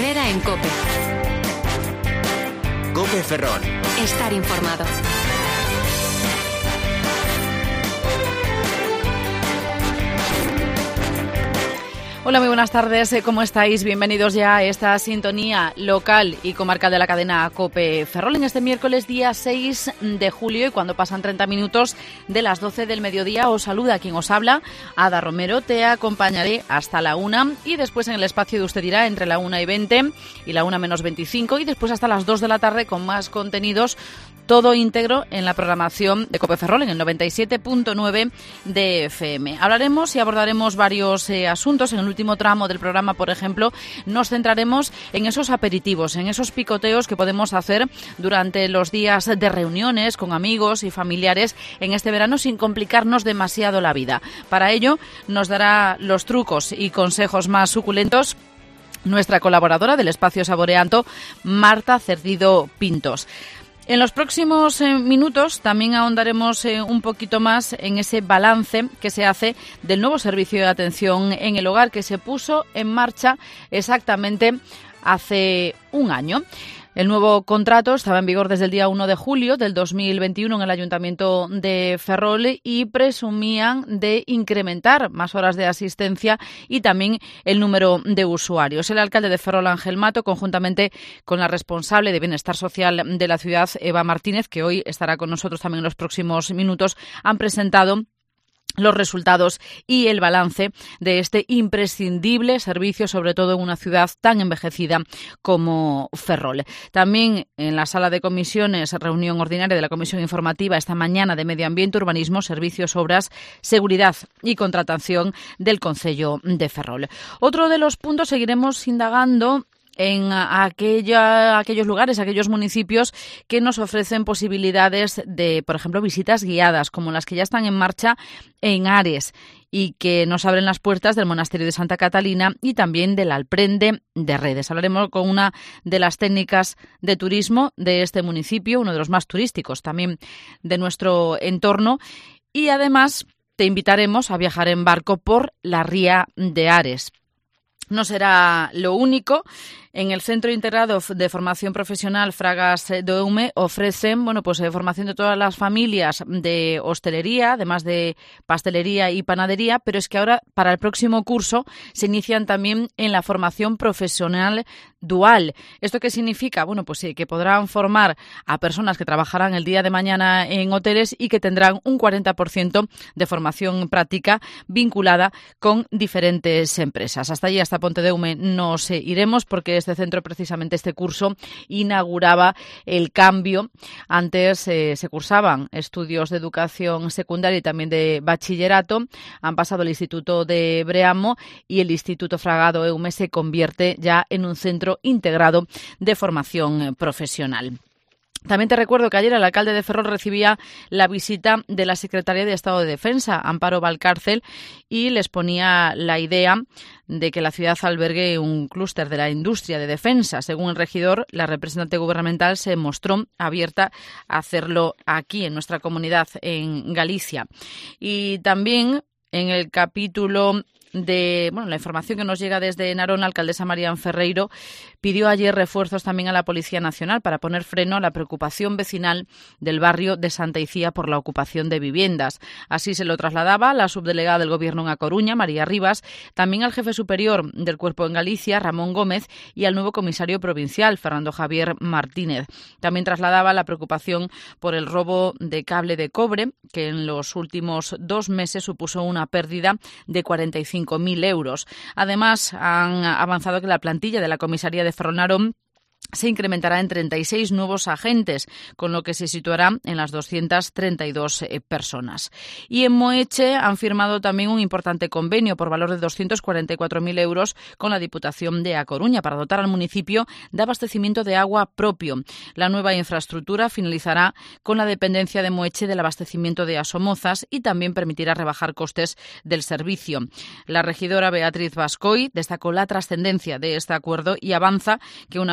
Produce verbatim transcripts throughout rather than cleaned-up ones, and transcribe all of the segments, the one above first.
primera en COPE. COPE Ferrol. Estar informado. Hola, muy buenas tardes. ¿Cómo estáis? Bienvenidos ya a esta sintonía local y comarcal de la cadena COPE Ferrol en este miércoles día seis de julio, y cuando pasan treinta minutos de las doce del mediodía os saluda quien os habla, Ada Romero. Te acompañaré hasta la una y después en el espacio de Usted Dirá entre la una y veinte y la una menos veinticinco, y después hasta las dos de la tarde con más contenidos, todo íntegro en la programación de COPE Ferrol en el noventa y siete punto nueve de F M. Hablaremos y abordaremos varios eh, asuntos. En el último tramo del programa, por ejemplo, nos centraremos en esos aperitivos, en esos picoteos que podemos hacer durante los días de reuniones con amigos y familiares en este verano sin complicarnos demasiado la vida. Para ello nos dará los trucos y consejos más suculentos nuestra colaboradora del Espacio Saboreando, Marta Cerdido Pintos. En los próximos eh, minutos también ahondaremos eh, un poquito más en ese balance que se hace del nuevo servicio de atención en el hogar que se puso en marcha exactamente hace un año. El nuevo contrato estaba en vigor desde el día uno de julio del dos mil veintiuno en el Ayuntamiento de Ferrol y presumían de incrementar más horas de asistencia y también el número de usuarios. El alcalde de Ferrol, Ángel Mato, conjuntamente con la responsable de Bienestar Social de la ciudad, Eva Martínez, que hoy estará con nosotros también en los próximos minutos, han presentado los resultados y el balance de este imprescindible servicio, sobre todo en una ciudad tan envejecida como Ferrol. También en la sala de comisiones, reunión ordinaria de la Comisión Informativa esta mañana de Medio Ambiente, Urbanismo, Servicios, Obras, Seguridad y Contratación del Concello de Ferrol. Otro de los puntos, seguiremos indagando en aquella, aquellos lugares, aquellos municipios que nos ofrecen posibilidades de, por ejemplo, visitas guiadas, como las que ya están en marcha en Ares y que nos abren las puertas del Monasterio de Santa Catalina y también del Alprende de Redes. Hablaremos con una de las técnicas de turismo de este municipio, uno de los más turísticos también de nuestro entorno, y además te invitaremos a viajar en barco por la ría de Ares. No será lo único. En el Centro Integrado de Formación Profesional Fragas do Eume ofrecen bueno, pues, eh, formación de todas las familias de hostelería, además de pastelería y panadería, pero es que ahora para el próximo curso se inician también en la formación profesional dual. ¿Esto qué significa? Bueno, pues sí, que podrán formar a personas que trabajarán el día de mañana en hoteles y que tendrán un cuarenta por ciento de formación práctica vinculada con diferentes empresas. Hasta allí, hasta Ponte de Eume, nos eh, iremos porque este centro, precisamente este curso, inauguraba el cambio. Antes eh, se cursaban estudios de educación secundaria y también de bachillerato. Han pasado al Instituto de Breamo y el Instituto Fragado Eume se convierte ya en un centro integrado de formación profesional. También te recuerdo que ayer el alcalde de Ferrol recibía la visita de la Secretaria de Estado de Defensa, Amparo Valcárcel, y les ponía la idea de que la ciudad albergue un clúster de la industria de defensa. Según el regidor, la representante gubernamental se mostró abierta a hacerlo aquí, en nuestra comunidad, en Galicia. Y también en el capítulo de bueno, la información que nos llega desde Narón, la alcaldesa Marian Ferreiro pidió ayer refuerzos también a la Policía Nacional para poner freno a la preocupación vecinal del barrio de Santa Icía por la ocupación de viviendas. Así se lo trasladaba la subdelegada del Gobierno en A Coruña, María Rivas, también al jefe superior del Cuerpo en Galicia, Ramón Gómez, y al nuevo comisario provincial, Fernando Javier Martínez. También trasladaba la preocupación por el robo de cable de cobre, que en los últimos dos meses supuso una pérdida de cuarenta y cinco mil euros. Además, han avanzado que la plantilla de la comisaría de Ferrol Narón se incrementará en treinta y seis nuevos agentes, con lo que se situará en las doscientas treinta y dos eh, personas. Y en Moeche han firmado también un importante convenio por valor de doscientos cuarenta y cuatro mil euros con la Diputación de A Coruña para dotar al municipio de abastecimiento de agua propio. La nueva infraestructura finalizará con la dependencia de Moeche del abastecimiento de Asomozas y también permitirá rebajar costes del servicio. La regidora Beatriz Bascoy destacó la trascendencia de este acuerdo y avanza que una vez se lleve a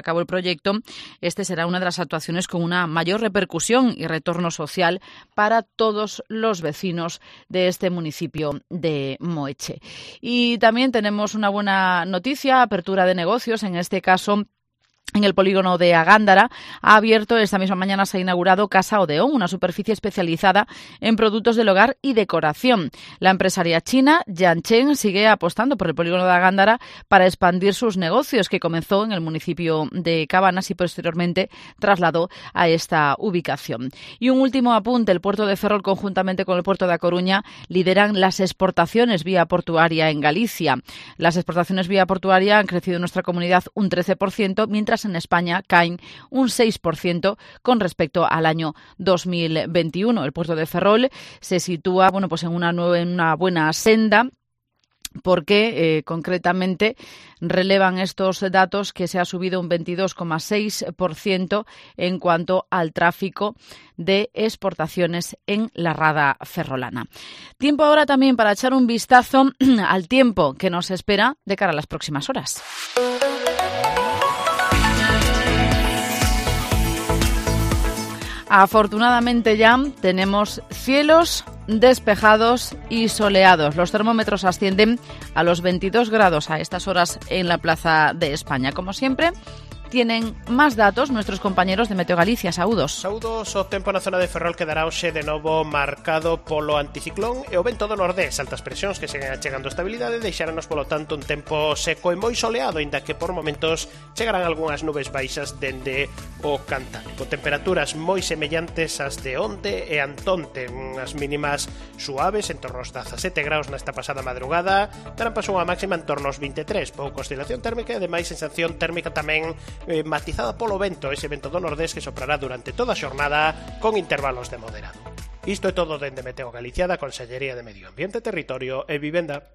cabo el proyecto, este será una de las actuaciones con una mayor repercusión y retorno social para todos los vecinos de este municipio de Moeche. Y también tenemos una buena noticia, apertura de negocios, en este caso en el polígono de Agándara. Ha abierto esta misma mañana, se ha inaugurado Casa Odeón, una superficie especializada en productos del hogar y decoración. La empresaria china Yanchen sigue apostando por el polígono de Agándara para expandir sus negocios, que comenzó en el municipio de Cabanas y posteriormente trasladó a esta ubicación. Y un último apunte, el puerto de Ferrol conjuntamente con el puerto de A Coruña lideran las exportaciones vía portuaria en Galicia. Las exportaciones vía portuaria han crecido en nuestra comunidad un trece por ciento, mientras en España caen un seis por ciento con respecto al año dos mil veintiuno. El puerto de Ferrol se sitúa, bueno, pues en una, nueva, en una buena senda, porque eh, concretamente relevan estos datos que se ha subido un veintidós coma seis por ciento en cuanto al tráfico de exportaciones en la rada ferrolana. Tiempo ahora también para echar un vistazo al tiempo que nos espera de cara a las próximas horas. Afortunadamente ya tenemos cielos despejados y soleados. Los termómetros ascienden a los veintidós grados a estas horas en la Plaza de España. Como siempre, tienen más datos nuestros compañeros de Meteo Galicia. Saúdos. Saúdos, o tempo na zona de Ferrol quedará hoxe de novo marcado polo anticiclón e o vento do nordés, altas presións que seguen achegando estabilidade, deixaranos polo tanto un tempo seco e moi soleado, inda que por momentos chegarán algunhas nubes baixas dende o Cantábrico. Temperaturas moi semellantes ás de onte e antonte, unhas mínimas suaves en torno aos dezasete graus nesta pasada madrugada, darán paso unha máxima en torno aos vinte e tres, pouca oscilación térmica e ademais sensación térmica tamén Eh, matizada polo vento, ese vento do nordés que soprará durante toda a xornada con intervalos de moderado. Isto é todo dende Meteo Galicia, da Consellería de Medio Ambiente, Territorio e Vivenda.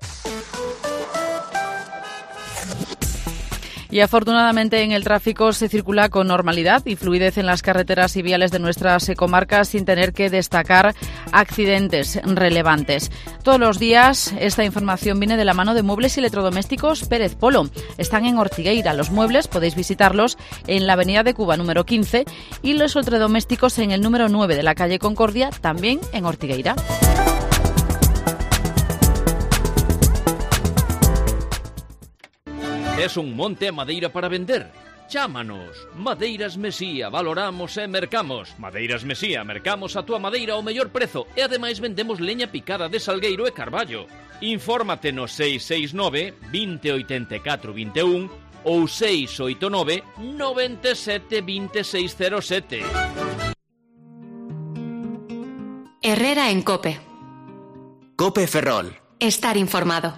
Y afortunadamente en el tráfico se circula con normalidad y fluidez en las carreteras y viales de nuestras comarcas sin tener que destacar accidentes relevantes. Todos los días esta información viene de la mano de Muebles y Electrodomésticos Pérez Polo. Están en Ortigueira. Los muebles podéis visitarlos en la Avenida de Cuba número quince y los electrodomésticos en el número nueve de la calle Concordia, también en Ortigueira. Es un monte a madeira para vender? Chámanos. Madeiras Mesía, valoramos e mercamos. Madeiras Mesía, mercamos a túa madeira ao mellor prezo e ademais vendemos leña picada de salgueiro e carballo. Infórmate no seis seis nove, vinte, oitenta e catro, vinte e un ou seis oito nove, noventa e sete, vinte e seis cero sete. Herrera en COPE. COPE Ferrol. Estar informado.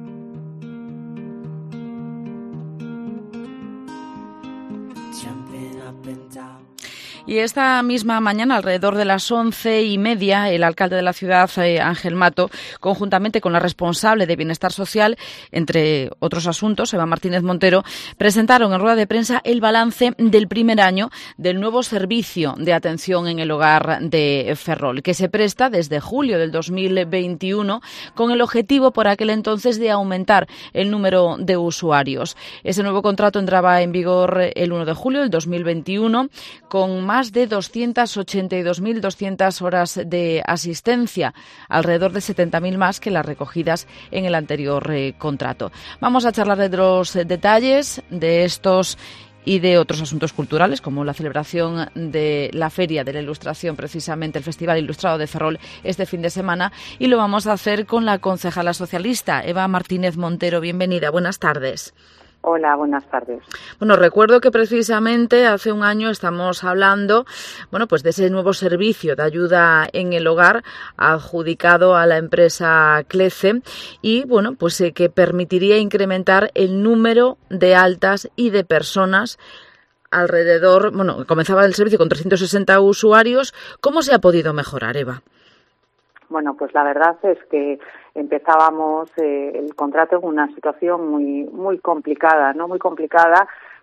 Y esta misma mañana, alrededor de las once y media, el alcalde de la ciudad, eh, Ángel Mato, conjuntamente con la responsable de Bienestar Social, entre otros asuntos, Eva Martínez Montero, presentaron en rueda de prensa el balance del primer año del nuevo servicio de atención en el hogar de Ferrol, que se presta desde julio del dos mil veintiuno con el objetivo por aquel entonces de aumentar el número de usuarios. Ese nuevo contrato entraba en vigor el uno de julio del dos mil veintiuno con más de doscientas ochenta y dos mil doscientas horas de asistencia, alrededor de setenta mil más que las recogidas en el anterior eh, contrato. Vamos a charlar de los detalles de estos y de otros asuntos culturales, como la celebración de la Feria de la Ilustración, precisamente el Festival Ilustrado de Ferrol este fin de semana, y lo vamos a hacer con la concejala socialista, Eva Martínez Montero. Bienvenida, buenas tardes. Hola, buenas tardes. Bueno, recuerdo que precisamente hace un año estamos hablando, bueno, pues de ese nuevo servicio de ayuda en el hogar adjudicado a la empresa CLECE y, bueno, pues eh, que permitiría incrementar el número de altas y de personas alrededor, bueno, comenzaba el servicio con trescientos sesenta usuarios. ¿Cómo se ha podido mejorar, Eva? Bueno, pues la verdad es que empezábamos eh, el contrato en una situación muy muy complicada, ¿no? Muy complicada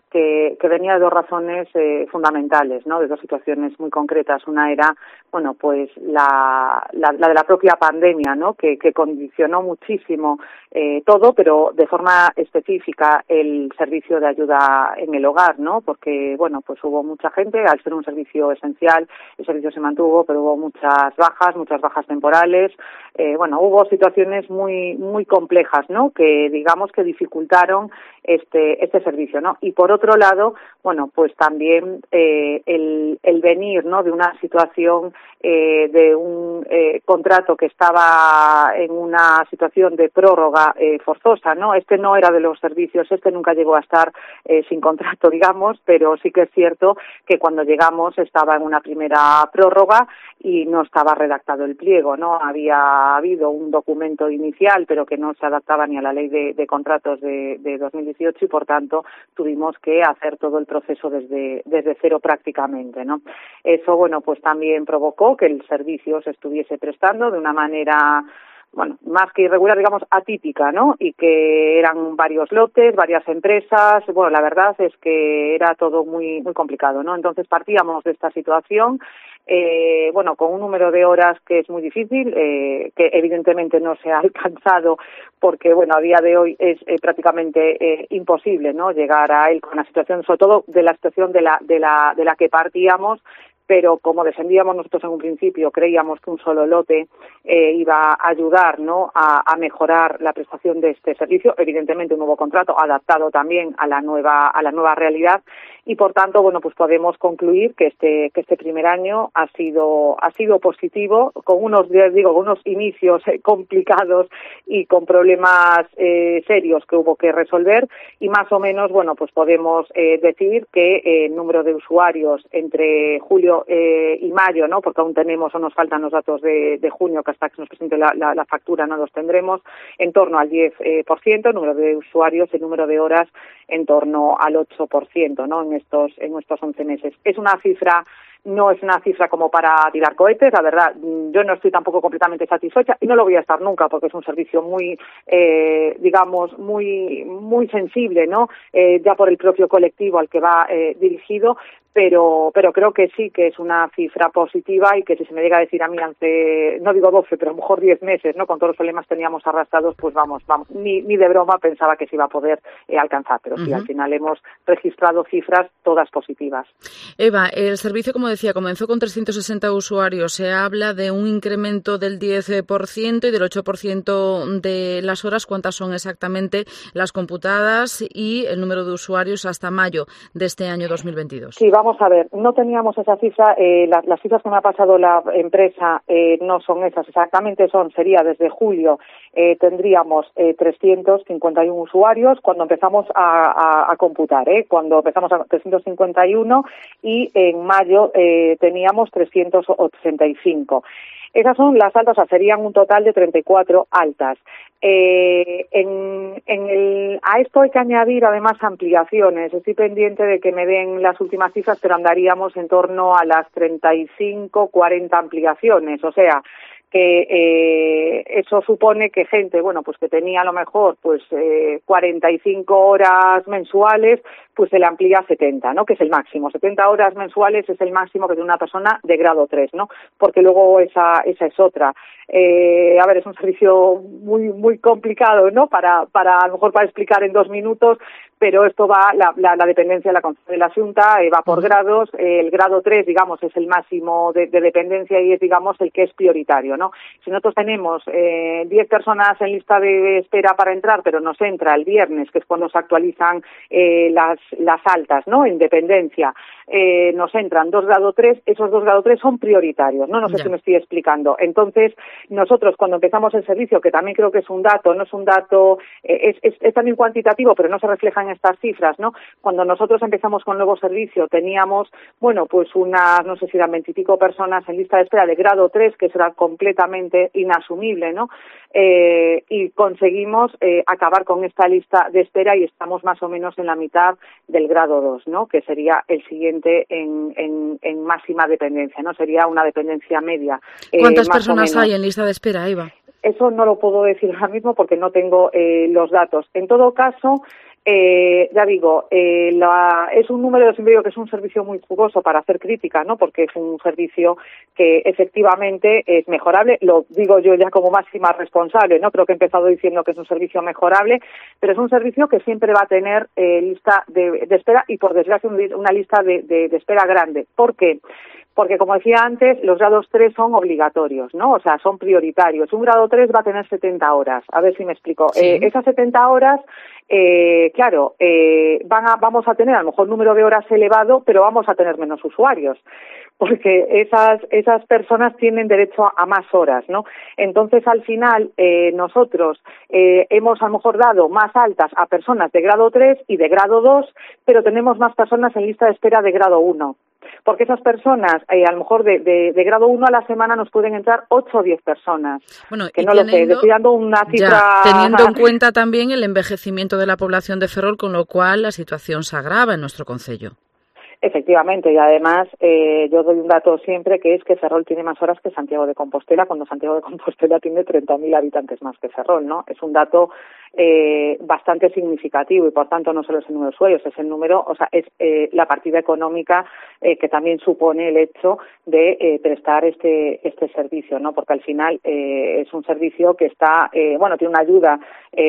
que, que venía de dos razones eh, fundamentales, ¿no? De dos situaciones muy concretas. Una era, bueno, pues la, la, la de la propia pandemia, ¿no? Que, que condicionó muchísimo eh, todo, pero de forma específica el servicio de ayuda en el hogar, ¿no? Porque, bueno, pues hubo mucha gente, al ser un servicio esencial, el servicio se mantuvo, pero hubo muchas bajas, muchas bajas temporales. Eh, bueno, hubo situaciones muy, muy complejas, ¿no? Que, digamos, que dificultaron este, este servicio, ¿no? Y por otro lado, bueno, pues también eh, el, el venir, ¿no? De una situación eh, de un eh, contrato que estaba en una situación de prórroga eh, forzosa, ¿no? Este no era de los servicios, este nunca llegó a estar eh, sin contrato, digamos, pero sí que es cierto que cuando llegamos estaba en una primera prórroga y no estaba redactado el pliego, ¿no? Había habido un documento inicial, pero que no se adaptaba ni a la ley de, de contratos de, de dos mil dieciocho y, por tanto, tuvimos que hacer todo el proceso desde, desde cero prácticamente, ¿no? Eso, bueno, pues también provocó que el servicio se estuviese prestando de una manera, bueno, más que irregular, digamos, atípica, ¿no? Y que eran varios lotes, varias empresas. Bueno, la verdad es que era todo muy muy complicado, ¿no? Entonces partíamos de esta situación, eh, bueno, con un número de horas que es muy difícil, eh, que evidentemente no se ha alcanzado porque, bueno, a día de hoy es eh, prácticamente eh, imposible, ¿no? Llegar a él con la situación, sobre todo de la situación de la de la de la que partíamos. Pero como defendíamos nosotros en un principio, creíamos que un solo lote eh, iba a ayudar, ¿no? a, a mejorar la prestación de este servicio. Evidentemente un nuevo contrato adaptado también a la nueva a la nueva realidad y, por tanto, bueno, pues podemos concluir que este que este primer año ha sido ha sido positivo, con unos digo con unos inicios eh, complicados y con problemas eh, serios que hubo que resolver, y más o menos, bueno, pues podemos eh, decir que eh, el número de usuarios entre julio Eh, y mayo, ¿no? Porque aún tenemos o nos faltan los datos de, de junio, que hasta que nos presente la, la, la factura no los tendremos, en torno al diez por ciento, el número de usuarios, el número de horas en torno al ocho por ciento, ¿no? En estos en estos once meses. Es una cifra No es una cifra como para tirar cohetes, la verdad. Yo no estoy tampoco completamente satisfecha y no lo voy a estar nunca, porque es un servicio muy, eh, digamos, muy muy sensible, ¿no? Eh, ya por el propio colectivo al que va eh, dirigido, pero pero creo que sí que es una cifra positiva y que si se me llega a decir a mí hace, no digo doce, pero a lo mejor diez meses, ¿no? Con todos los problemas que teníamos arrastrados, pues vamos, vamos, ni, ni de broma pensaba que se iba a poder eh, alcanzar, pero sí, uh-huh. Al final hemos registrado cifras todas positivas. Eva, el servicio, como decía, comenzó con trescientos sesenta usuarios. Se habla de un incremento del diez por ciento y del ocho por ciento de las horas. ¿Cuántas son exactamente las computadas y el número de usuarios hasta mayo de este año dos mil veintidós? Sí, vamos a ver, no teníamos esa cifra, eh, las, las cifras que me ha pasado la empresa eh, no son esas exactamente, son sería desde julio eh, tendríamos eh, trescientos cincuenta y uno usuarios cuando empezamos a, a, a computar, eh, cuando empezamos a trescientos cincuenta y uno y en mayo eh, teníamos trescientos ochenta y cinco. Esas son las altas, o sea, serían un total de treinta y cuatro altas. Eh, en, en el, a esto hay que añadir además ampliaciones. Estoy pendiente de que me den las últimas cifras, pero andaríamos en torno a las treinta y cinco, cuarenta ampliaciones. O sea, que eh, eso supone que gente, bueno, pues que tenía a lo mejor pues eh, cuarenta y cinco horas mensuales, pues se le amplía a setenta, ¿no? Que es el máximo. setenta horas mensuales es el máximo que tiene una persona de grado tres, ¿no? Porque luego esa esa es otra. Eh, a ver, es un servicio muy muy complicado, ¿no? Para para a lo mejor para explicar en dos minutos, pero esto va, la, la, la dependencia de la, de la Xunta eh, va por grados. Eh, el grado tres, digamos, es el máximo de, de dependencia y es, digamos, el que es prioritario, ¿no? Si nosotros tenemos eh, diez personas en lista de espera para entrar, pero nos entra el viernes, que es cuando se actualizan eh, las, las altas, ¿no? En dependencia, eh, nos entran dos grado tres, esos dos grado tres son prioritarios, ¿no? No sé yeah. si me estoy explicando. Entonces, nosotros cuando empezamos el servicio, que también creo que es un dato, no es un dato, eh, es, es, es también cuantitativo, pero no se refleja en estas cifras, ¿no? Cuando nosotros empezamos con el nuevo servicio teníamos, bueno, pues unas, no sé si eran veintipico personas en lista de espera de grado tres, que eso era completamente inasumible, ¿no? Eh, y conseguimos eh, acabar con esta lista de espera y estamos más o menos en la mitad del grado dos, ¿no? Que sería el siguiente en, en, en máxima dependencia, ¿no? Sería una dependencia media. ¿Cuántas eh, personas hay en lista de espera, Eva? Eso no lo puedo decir ahora mismo porque no tengo eh, los datos. En todo caso, Eh, ya digo, eh, la, es un número, siempre digo que es un servicio muy jugoso para hacer crítica, ¿no? Porque es un servicio que efectivamente es mejorable, lo digo yo ya como máxima responsable, ¿no? Creo que he empezado diciendo que es un servicio mejorable, pero es un servicio que siempre va a tener eh, lista de, de espera y, por desgracia, una lista de, de, de espera grande. ¿Por qué? Porque, como decía antes, los grados tres son obligatorios, ¿no? O sea, son prioritarios. Un grado tres va a tener setenta horas. A ver si me explico. Sí. Eh, esas setenta horas, eh, claro, eh, van a, vamos a tener a lo mejor número de horas elevado, pero vamos a tener menos usuarios, porque esas esas personas tienen derecho a, a más horas, ¿no? Entonces, al final, eh, nosotros eh, hemos a lo mejor dado más altas a personas de grado tres y de grado dos, pero tenemos más personas en lista de espera de grado uno. Porque esas personas, eh, a lo mejor de, de, de grado uno a la semana nos pueden entrar ocho o diez personas. Bueno, que y no teniendo, lo sé, estoy dando una cifra... Ya, teniendo en cuenta también el envejecimiento de la población de Ferrol, con lo cual la situación se agrava en nuestro concello. Efectivamente, y además eh, yo doy un dato siempre, que es que Ferrol tiene más horas que Santiago de Compostela, cuando Santiago de Compostela tiene treinta mil habitantes más que Ferrol, ¿no? Es un dato eh, bastante significativo y, por tanto, no solo es el número de usuarios, es el número, o sea, es eh, la partida económica eh, que también supone el hecho de eh, prestar este este servicio, ¿no? Porque al final eh, es un servicio que está, eh, bueno, tiene una ayuda,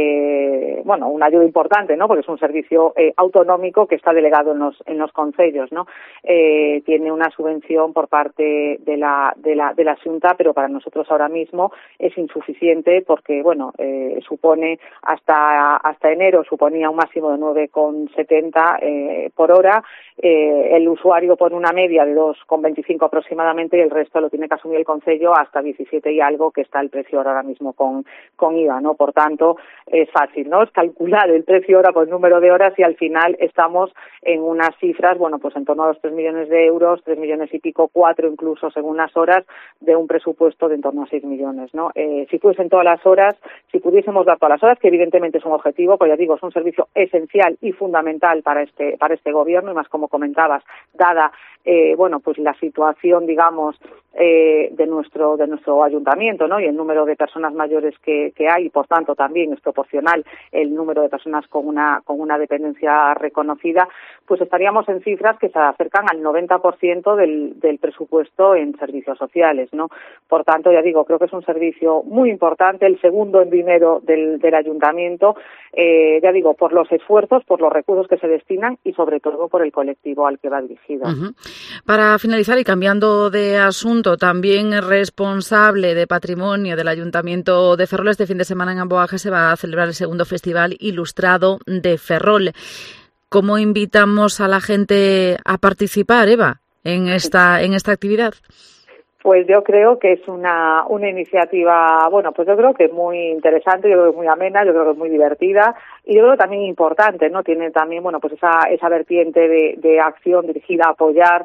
eh, bueno, una ayuda importante, ¿no? Porque es un servicio eh, autonómico que está delegado en los en los concellos, ¿no? Eh, tiene una subvención por parte de la de la de la Xunta, pero para nosotros ahora mismo es insuficiente porque, bueno, eh, supone hasta hasta enero suponía un máximo de nueve coma setenta eh, por hora. Eh, el usuario pone una media de dos coma veinticinco aproximadamente y el resto lo tiene que asumir el concello hasta diecisiete y algo, que está el precio ahora mismo con con I V A, ¿no? Por tanto, es fácil, ¿no? Es calcular el precio hora por el número de horas y al final estamos en unas cifras, bueno, pues en torno a los tres millones de euros, tres millones y pico, cuatro incluso según las horas, de un presupuesto de en torno a seis millones, ¿no? Eh, si fuesen todas las horas, si pudiésemos dar todas las horas, que evidentemente es un objetivo, pues ya digo, es un servicio esencial y fundamental para este para este gobierno, y más como comentabas, dada eh, bueno, pues la situación, digamos, eh, de nuestro de nuestro ayuntamiento, ¿no? Y el número de personas mayores que, que hay, y por tanto también es proporcional el número de personas con una con una dependencia reconocida, pues estaríamos en cifras que se acercan al noventa por ciento del, del presupuesto en servicios sociales, ¿no? Por tanto, ya digo, creo que es un servicio muy importante, el segundo en dinero del, del ayuntamiento, eh, ya digo, por los esfuerzos, por los recursos que se destinan y sobre todo por el colectivo al que va dirigido. Uh-huh. Para finalizar y cambiando de asunto, también responsable de patrimonio del Ayuntamiento de Ferrol, este fin de semana en Amboaje se va a celebrar el segundo Festival Ilustrado de Ferrol. ¿Cómo invitamos a la gente a participar, Eva, en esta en esta actividad? Pues yo creo que es una una iniciativa, bueno, pues yo creo que es muy interesante, yo creo que es muy amena, yo creo que es muy divertida y yo creo que también importante, ¿no? Tiene también, bueno, pues esa esa vertiente de, de acción dirigida a apoyar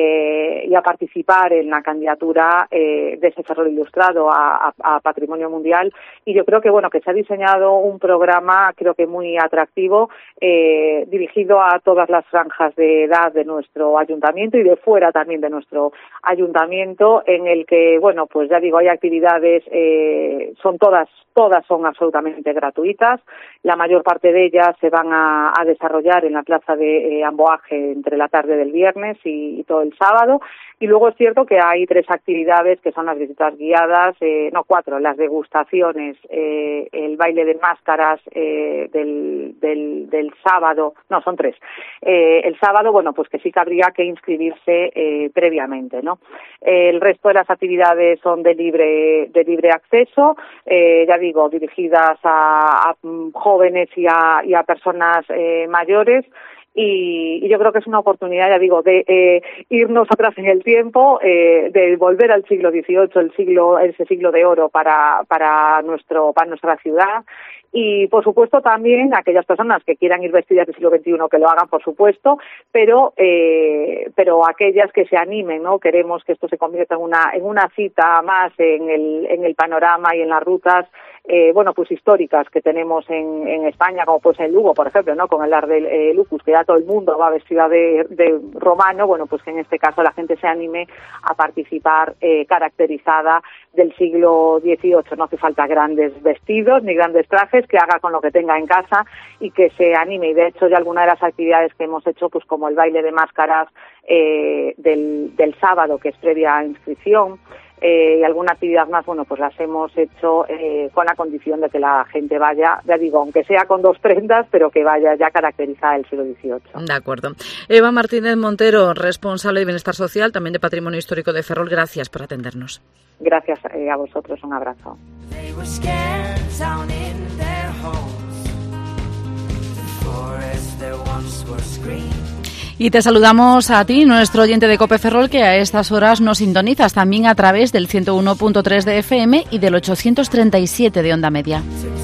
eh, y a participar en la candidatura eh, de ese Ferrol Ilustrado a, a, a Patrimonio Mundial, y yo creo que, bueno, que se ha diseñado un programa, creo que muy atractivo, eh, dirigido a todas las franjas de edad de nuestro ayuntamiento y de fuera también de nuestro ayuntamiento, en el que, bueno, pues ya digo, hay actividades, eh, son todas, todas son absolutamente gratuitas. La mayor parte de ellas se van a, a desarrollar en la plaza de eh, Amboaje entre la tarde del viernes y, y todo el sábado. Y luego es cierto que hay tres actividades que son las visitas guiadas, eh, no cuatro, las degustaciones, eh, el baile de máscaras eh, del, del, del sábado, no, son tres. Eh, el sábado, bueno, pues que sí que habría que inscribirse eh, previamente, ¿no? Eh, el resto de las actividades son de libre de libre acceso, eh, ya digo, dirigidas a, a jóvenes y a, y a personas eh, mayores. Y, y yo creo que es una oportunidad, ya digo, de eh, irnos atrás en el tiempo, eh, de volver al siglo dieciocho, el siglo, ese siglo de oro para para nuestro para nuestra ciudad. Y, por supuesto, también aquellas personas que quieran ir vestidas del siglo veintiuno que lo hagan, por supuesto, pero eh, pero aquellas que se animen, ¿no? Queremos que esto se convierta en una en una cita más en el en el panorama y en las rutas eh, bueno, pues históricas que tenemos en, en España, como pues en Lugo, por ejemplo, ¿no? Con el Ars del eh, Lucus, que ya todo el mundo va vestida de, de romano, bueno, pues que en este caso la gente se anime a participar eh, caracterizada del siglo dieciocho. No hace falta grandes vestidos ni grandes trajes, que haga con lo que tenga en casa y que se anime. Y de hecho ya alguna de las actividades que hemos hecho, pues como el baile de máscaras eh, del, del sábado, que es previa inscripción, eh, y alguna actividad más, bueno, pues las hemos hecho eh, con la condición de que la gente vaya, ya digo, aunque sea con dos prendas, pero que vaya ya caracterizada del siglo dieciocho. De acuerdo. Eva Martínez Montero, responsable de Bienestar Social, también de Patrimonio Histórico de Ferrol, gracias por atendernos. Gracias eh, a vosotros, un abrazo. Y te saludamos a ti, nuestro oyente de COPE Ferrol, que a estas horas nos sintonizas también a través del ciento uno punto tres de F M y del ochocientos treinta y siete de Onda Media.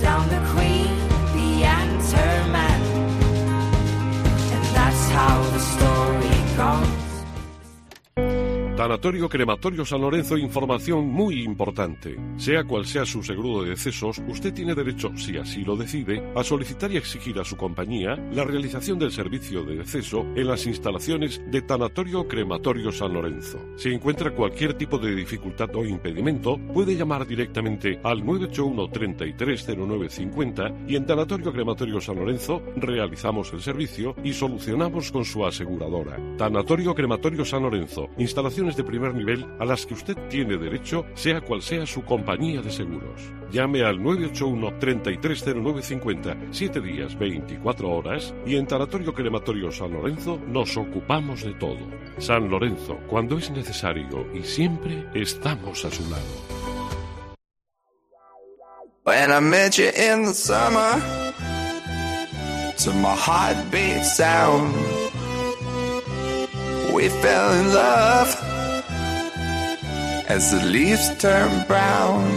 Tanatorio Crematorio San Lorenzo, información muy importante. Sea cual sea su seguro de decesos, usted tiene derecho, si así lo decide, a solicitar y exigir a su compañía la realización del servicio de deceso en las instalaciones de Tanatorio Crematorio San Lorenzo. Si encuentra cualquier tipo de dificultad o impedimento, puede llamar directamente al nueve ocho uno, treinta y tres, cero nueve cincuenta y en Tanatorio Crematorio San Lorenzo realizamos el servicio y solucionamos con su aseguradora. Tanatorio Crematorio San Lorenzo, instalación de primer nivel a las que usted tiene derecho, sea cual sea su compañía de seguros. Llame al nueve ocho uno, treinta y tres, cero nueve cincuenta, siete días, veinticuatro horas, y en Tanatorio Crematorio San Lorenzo nos ocupamos de todo. San Lorenzo, cuando es necesario y siempre estamos a su lado. When I met you in the summer, to my heartbeat sound, we fell in love as the leaves turn brown,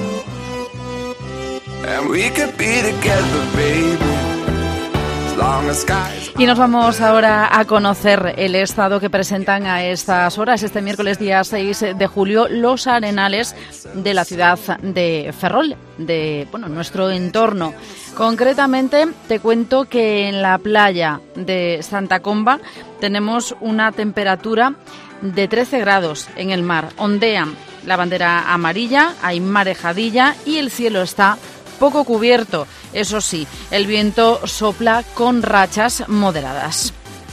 and we could be together, baby, as long as skies. Y nos vamos ahora a conocer el estado que presentan a estas horas, este miércoles día seis de julio, los arenales de la ciudad de Ferrol, de bueno, nuestro entorno. Concretamente, te cuento que en la playa de Santa Comba tenemos una temperatura de trece grados en el mar. Ondea la bandera amarilla, hay marejadilla y el cielo está poco cubierto. Eso sí, el viento sopla con rachas moderadas.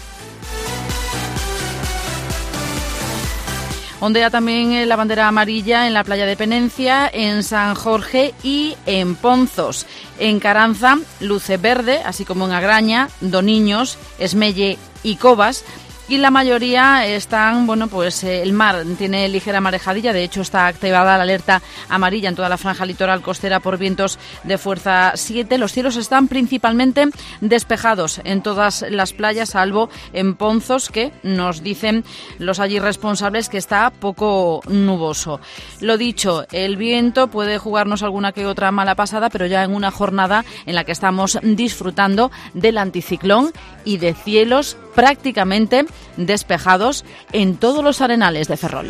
Ondea también la bandera amarilla en la playa de Penencia, en San Jorge y en Ponzos. En Caranza, luce verde, así como en Agraña, Doniños, Esmelle y Cobas. Y la mayoría están, bueno, pues eh, el mar tiene ligera marejadilla, de hecho está activada la alerta amarilla en toda la franja litoral costera por vientos de fuerza siete. Los cielos están principalmente despejados en todas las playas, salvo en Ponzos, que nos dicen los allí responsables que está poco nuboso. Lo dicho, el viento puede jugarnos alguna que otra mala pasada, pero ya en una jornada en la que estamos disfrutando del anticiclón y de cielos prácticamente despejados en todos los arenales de Ferrol.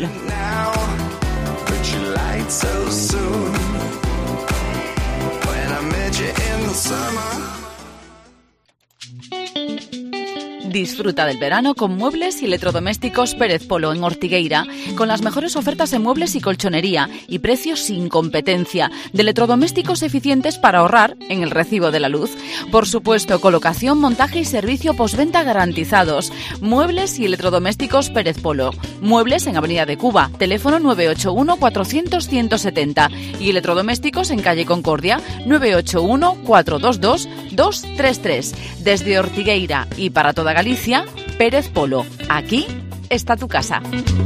Disfruta del verano con Muebles y Electrodomésticos Pérez Polo en Ortigueira, con las mejores ofertas en muebles y colchonería y precios sin competencia, de electrodomésticos eficientes para ahorrar en el recibo de la luz. Por supuesto, colocación, montaje y servicio postventa garantizados. Muebles y Electrodomésticos Pérez Polo. Muebles en Avenida de Cuba, teléfono nueve ocho uno, cuatrocientos, ciento setenta y electrodomésticos en calle Concordia nueve ocho uno, cuatrocientos veintidós, doscientos treinta y tres. Desde Ortigueira y para toda Galicia, Pérez Polo. Aquí está tu casa.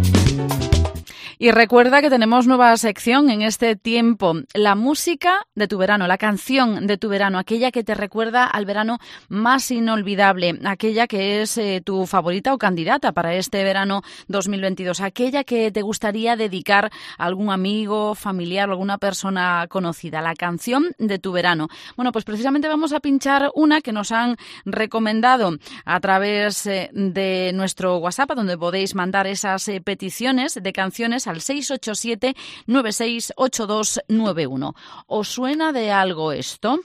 Y recuerda que tenemos nueva sección en este tiempo, la música de tu verano, la canción de tu verano, aquella que te recuerda al verano más inolvidable, aquella que es eh, tu favorita o candidata para este verano dos mil veintidós, aquella que te gustaría dedicar a algún amigo, familiar o alguna persona conocida, la canción de tu verano. Bueno, pues precisamente vamos a pinchar una que nos han recomendado a través eh, de nuestro WhatsApp, donde podéis mandar esas eh, peticiones de canciones al seis ocho siete nueve seis ocho dos nueve uno. ¿Os suena de algo esto?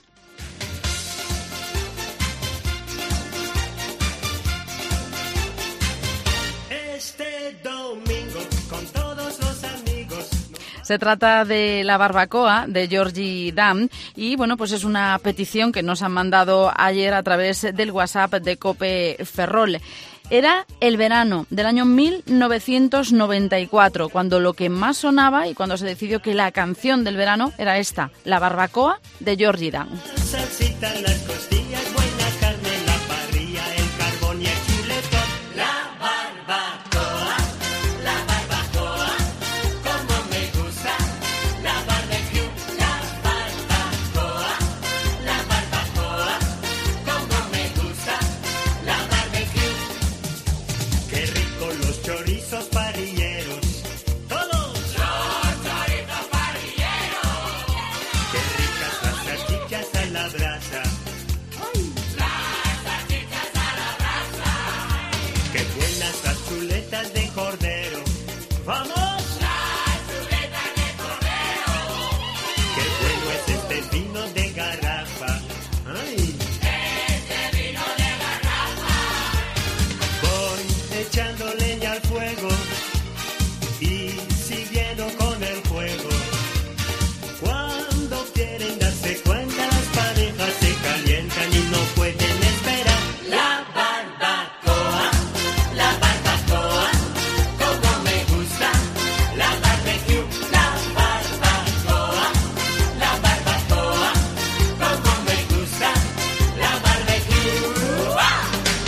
Este domingo con todos los amigos. Se trata de La barbacoa de Georgie Dan y bueno, pues es una petición que nos han mandado ayer a través del WhatsApp de COPE Ferrol. Era el verano del año mil novecientos noventa y cuatro, cuando lo que más sonaba y cuando se decidió que la canción del verano era esta, La barbacoa de Georgie Dan. Salsita en las costillas, buena carne en la parrilla, el carbón y el chuletón. La barbacoa, la barbacoa, como me gusta. La barbecue, la barbacoa, la barbacoa, como me gusta. La barbecue. Qué rico los chorizos parrilleros. Todos los chorizos parrilleros. Qué ricas las salchichas a la brasa. ¡Ay! Las salchichas a la brasa. Qué buenas las chuletas de cordero. ¡Vamos! Las chuletas de cordero. Qué bueno es este vino de garrafa. ¡Ay! Este vino de garrafa. Voy echando leña al fuego y siguiendo con el juego. Cuando quieren darse cuenta, las parejas se calientan y no pueden esperar. La barbacoa, la barbacoa, como me gusta. La barbecue, la barbacoa, la barbacoa, como me gusta. La barbecue. ¡Ah!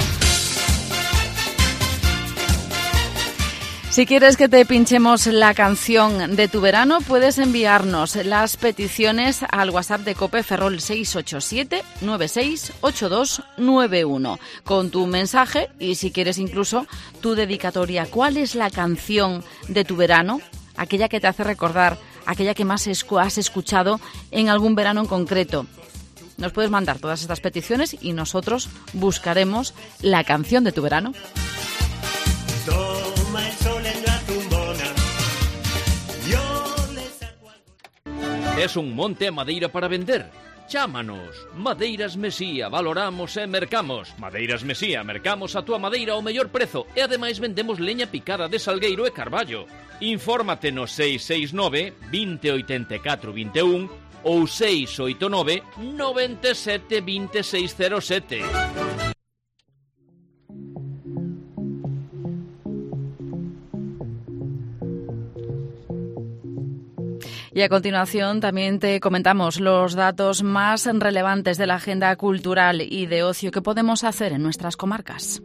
Si quieres que te pinchemos la canción de tu verano, puedes enviarnos las peticiones al WhatsApp de COPE Ferrol seis ocho siete nueve seis ocho dos nueve uno con tu mensaje y si quieres incluso tu dedicatoria. ¿Cuál es la canción de tu verano? Aquella que te hace recordar, aquella que más escu- has escuchado en algún verano en concreto. Nos puedes mandar todas estas peticiones y nosotros buscaremos la canción de tu verano. Toma el sol en la tumbona. Yo le saco algo. Tes un monte a madeira para vender? Chámanos. Madeiras Mesía, valoramos e mercamos. Madeiras Mesía, mercamos a túa madeira ao mellor prezo e ademais vendemos leña picada de salgueiro e carballo. Infórmate no seis seis nove, veinte oitenta e catro vinte e un ou seis oito nove, noventa e sete, vinte e seis cero sete. Y a continuación también te comentamos los datos más relevantes de la agenda cultural y de ocio que podemos hacer en nuestras comarcas.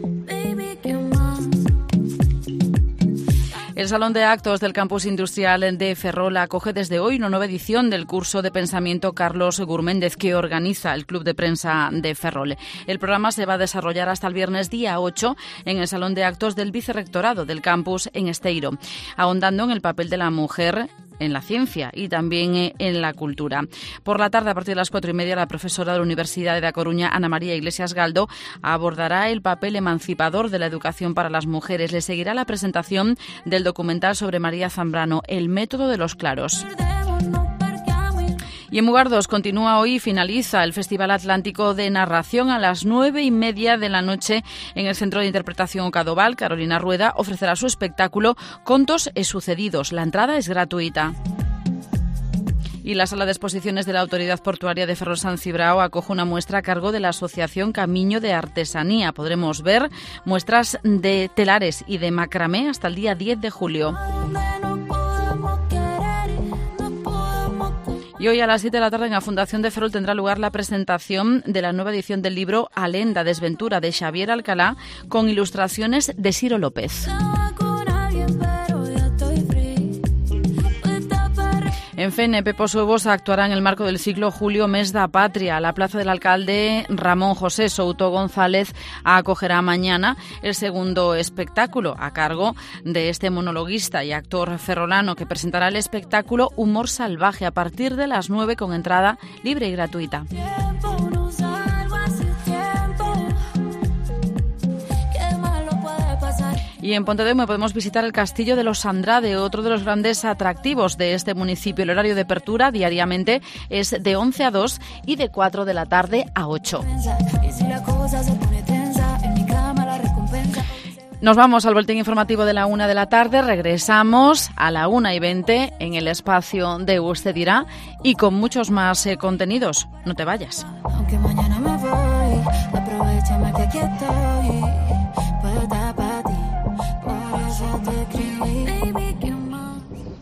El Salón de Actos del Campus Industrial de Ferrol acoge desde hoy una nueva edición del curso de pensamiento Carlos Gurméndez que organiza el Club de Prensa de Ferrol. El programa se va a desarrollar hasta el viernes día ocho en el Salón de Actos del Vicerrectorado del campus en Esteiro, ahondando en el papel de la mujer en la ciencia y también en la cultura. Por la tarde, a partir de las cuatro y media, la profesora de la Universidad de A Coruña, Ana María Iglesias Galdo, abordará el papel emancipador de la educación para las mujeres. Le seguirá la presentación del documental sobre María Zambrano, El método de los claros. Y en Mugardos continúa hoy y finaliza el Festival Atlántico de Narración a las nueve y media de la noche en el Centro de Interpretación Ocadoval. Carolina Rueda ofrecerá su espectáculo Contos e Sucedidos. La entrada es gratuita. Y la Sala de Exposiciones de la Autoridad Portuaria de Ferrol San Cibrao acoge una muestra a cargo de la Asociación Camiño de Artesanía. Podremos ver muestras de telares y de macramé hasta el día diez de julio. Y hoy a las siete de la tarde en la Fundación de Ferrol tendrá lugar la presentación de la nueva edición del libro Alenda, Desventura de Xavier Alcalá con ilustraciones de Ciro López. En Fene, Pepos Huevos actuará en el marco del ciclo Julio Mes da Patria. La plaza del alcalde Ramón José Souto González acogerá mañana el segundo espectáculo a cargo de este monologuista y actor ferrolano que presentará el espectáculo Humor Salvaje a partir de las nueve con entrada libre y gratuita. Y en Pontedeume podemos visitar el Castillo de los Andrade, otro de los grandes atractivos de este municipio. El horario de apertura diariamente es de once a dos y de cuatro de la tarde a ocho. Nos vamos al boletín informativo de la una de la tarde, regresamos a la una y veinte en el espacio de Usted Dirá y con muchos más eh, contenidos. No te vayas. Aunque mañana me voy, aprovechame que aquí estoy, puedo estar para ti, por eso te escribí. Baby, ¿qué más?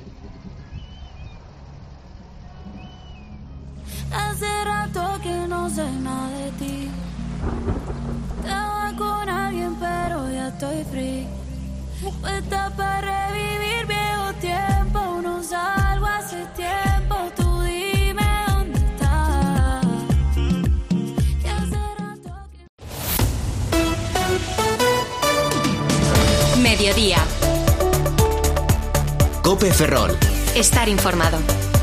Hace rato que no sé nada de ti. Estaba con alguien pero ya estoy free. Puesta para revivir viejo tiempo. No salgo hace tiempo. Tú dime dónde estás. Que hace rato que... Mediodía. COPE Ferrol. Estar informado.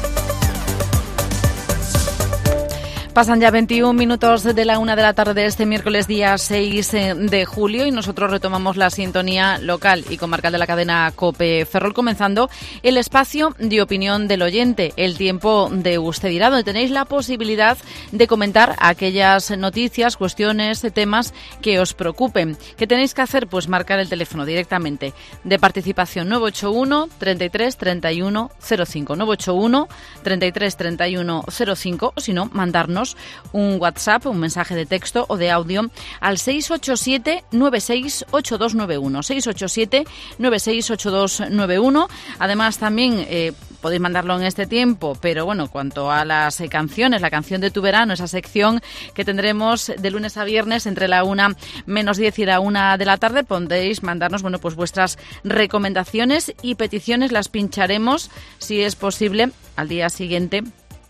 Pasan ya veintiún minutos de la una de la tarde de este miércoles día seis de julio y nosotros retomamos la sintonía local y comarcal de la cadena COPE Ferrol, comenzando el espacio de opinión del oyente, el tiempo de Usted Dirá, donde tenéis la posibilidad de comentar aquellas noticias, cuestiones, temas que os preocupen. ¿Qué tenéis que hacer? Pues marcar el teléfono directamente de participación nueve ocho uno, treinta y tres, treinta y uno, cero cinco, nueve ocho uno, treinta y tres, treinta y uno, cero cinco, o si no, mandarnos un WhatsApp, un mensaje de texto o de audio al seis ocho siete, nueve seis ocho dos nueve uno, seis ocho siete, nueve seis ocho dos nueve uno. Además, también eh, podéis mandarlo en este tiempo, pero bueno, cuanto a las eh, canciones, la canción de tu verano, esa sección que tendremos de lunes a viernes entre la una menos diez y la una de la tarde, podéis mandarnos, bueno, pues vuestras recomendaciones y peticiones, las pincharemos, si es posible, al día siguiente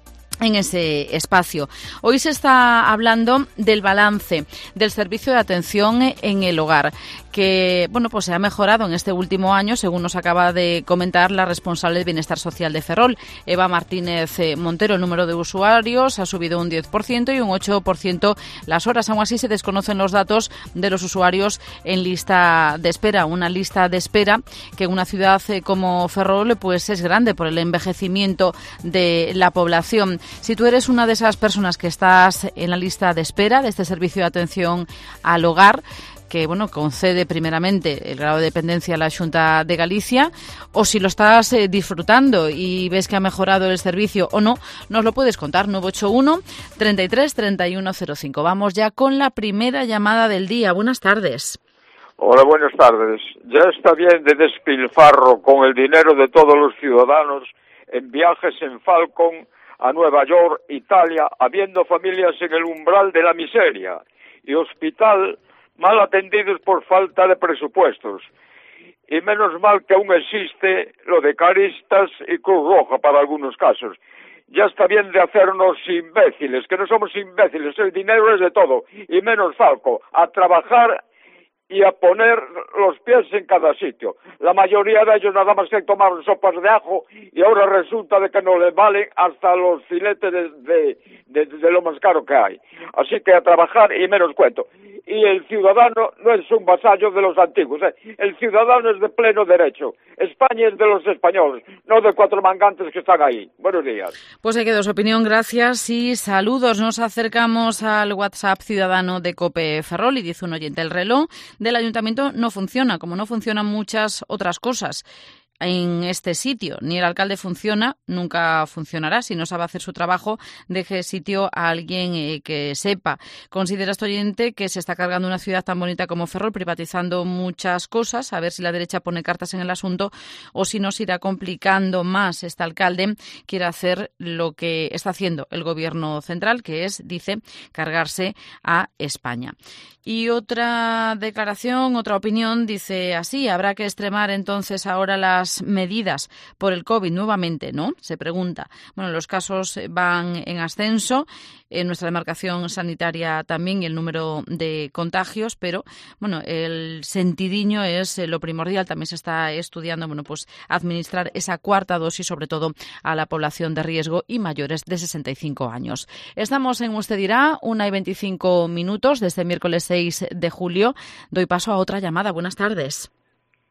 en ese espacio. Hoy se está hablando del balance del servicio de atención en el hogar, que bueno, pues se ha mejorado en este último año, según nos acaba de comentar la responsable de Bienestar Social de Ferrol, Eva Martínez Montero. El número de usuarios ha subido un diez por ciento y un ocho por ciento las horas. Aún así, se desconocen los datos de los usuarios en lista de espera. Una lista de espera que en una ciudad como Ferrol pues es grande por el envejecimiento de la población. Si tú eres una de esas personas que estás en la lista de espera de este servicio de atención al hogar, que bueno, concede primeramente el grado de dependencia a la Xunta de Galicia, o si lo estás eh, disfrutando y ves que ha mejorado el servicio o no, nos lo puedes contar. Nueve ocho uno, treinta y tres, treinta y uno, cero cinco. Vamos ya con la primera llamada del día. Buenas tardes. Hola, buenas tardes. Ya está bien de despilfarro con el dinero de todos los ciudadanos en viajes en Falcon a Nueva York, Italia, habiendo familias en el umbral de la miseria y hospital mal atendidos por falta de presupuestos. Y menos mal que aún existe lo de Caristas y Cruz Roja para algunos casos. Ya está bien de hacernos imbéciles, que no somos imbéciles, el dinero es de todo, y menos Falco, a trabajar y a poner los pies en cada sitio. La mayoría de ellos nada más que tomaron sopas de ajo y ahora resulta de que no les valen hasta los filetes de, de, de, de lo más caro que hay. Así que a trabajar y menos cuento. Y el ciudadano no es un vasallo de los antiguos, ¿eh? El ciudadano es de pleno derecho. España es de los españoles, no de cuatro mangantes que están ahí. Buenos días. Pues ahí quedó su opinión, gracias y saludos. Nos acercamos al WhatsApp ciudadano de COPE Ferrol y dice un oyente: el reloj del ayuntamiento no funciona, como no funcionan muchas otras cosas en este sitio. Ni el alcalde funciona, nunca funcionará. Si no sabe hacer su trabajo, deje sitio a alguien eh, que sepa. Considera este oyente que se está cargando una ciudad tan bonita como Ferrol, privatizando muchas cosas, a ver si la derecha pone cartas en el asunto o si no se irá complicando más. Este alcalde quiere hacer lo que está haciendo el gobierno central, que es, dice, cargarse a España. Y otra declaración, otra opinión, dice así: habrá que extremar entonces ahora las medidas por el COVID nuevamente, ¿no? Se pregunta. Bueno, los casos van en ascenso, en nuestra demarcación sanitaria también, y el número de contagios, pero bueno, el sentidiño es lo primordial. También se está estudiando, bueno, pues administrar esa cuarta dosis, sobre todo a la población de riesgo y mayores de sesenta y cinco años. Estamos en Usted Dirá, una y veinticinco minutos de este miércoles seis de julio. Doy paso a otra llamada. Buenas tardes.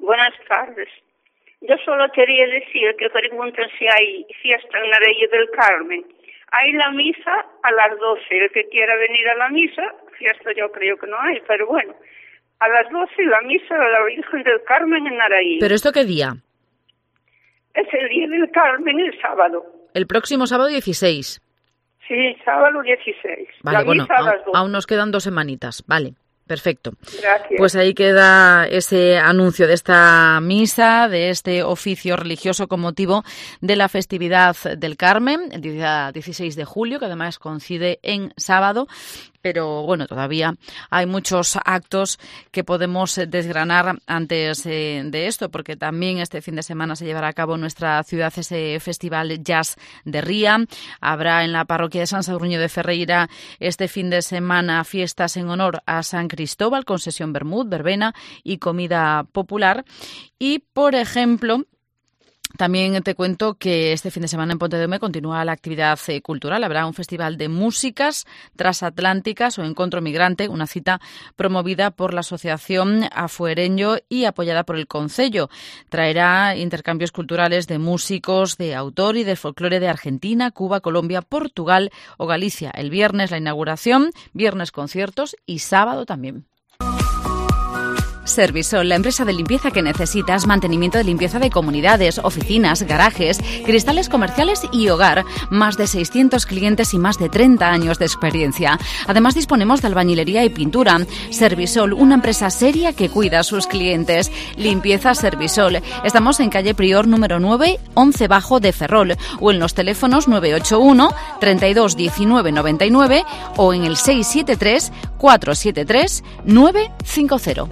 Buenas tardes. Yo solo quería decir que preguntan si hay fiesta en la Reyes del Carmen. Hay la misa a las doce. El que quiera venir a la misa, fiesta yo creo que no hay, pero bueno, a las doce la misa de la Virgen del Carmen en Araí. ¿Pero esto qué día? Es el día del Carmen, el sábado. El próximo sábado dieciséis. Sí, sábado dieciséis. Vale, la bueno, misa a las doce. Aún nos quedan dos semanitas, vale. Perfecto. Gracias. Pues ahí queda ese anuncio de esta misa, de este oficio religioso con motivo de la festividad del Carmen, el día dieciséis de julio, que además coincide en sábado. Pero bueno, todavía hay muchos actos que podemos desgranar antes eh, de esto, porque también este fin de semana se llevará a cabo en nuestra ciudad ese Festival Jazz de Ría. Habrá en la parroquia de San Sadurniño de Ferreira este fin de semana fiestas en honor a San Cristóbal con sesión vermut, verbena y comida popular. Y, por ejemplo, también te cuento que este fin de semana en Pontedeume continúa la actividad eh, cultural. Habrá un festival de músicas transatlánticas o Encontro Migrante, una cita promovida por la Asociación Afuereño y apoyada por el Concello. Traerá intercambios culturales de músicos, de autor y de folclore de Argentina, Cuba, Colombia, Portugal o Galicia. El viernes la inauguración, viernes conciertos y sábado también. Servisol, la empresa de limpieza que necesitas, mantenimiento de limpieza de comunidades, oficinas, garajes, cristales comerciales y hogar. Más de seiscientos clientes y más de treinta años de experiencia. Además disponemos de albañilería y pintura. Servisol, una empresa seria que cuida a sus clientes. Limpieza Servisol. Estamos en calle Prior número nueve, once bajo de Ferrol, o en los teléfonos nueve ocho uno, treinta y dos, diecinueve, noventa y nueve o en el seis siete tres, cuatro siete tres, nueve cinco cero.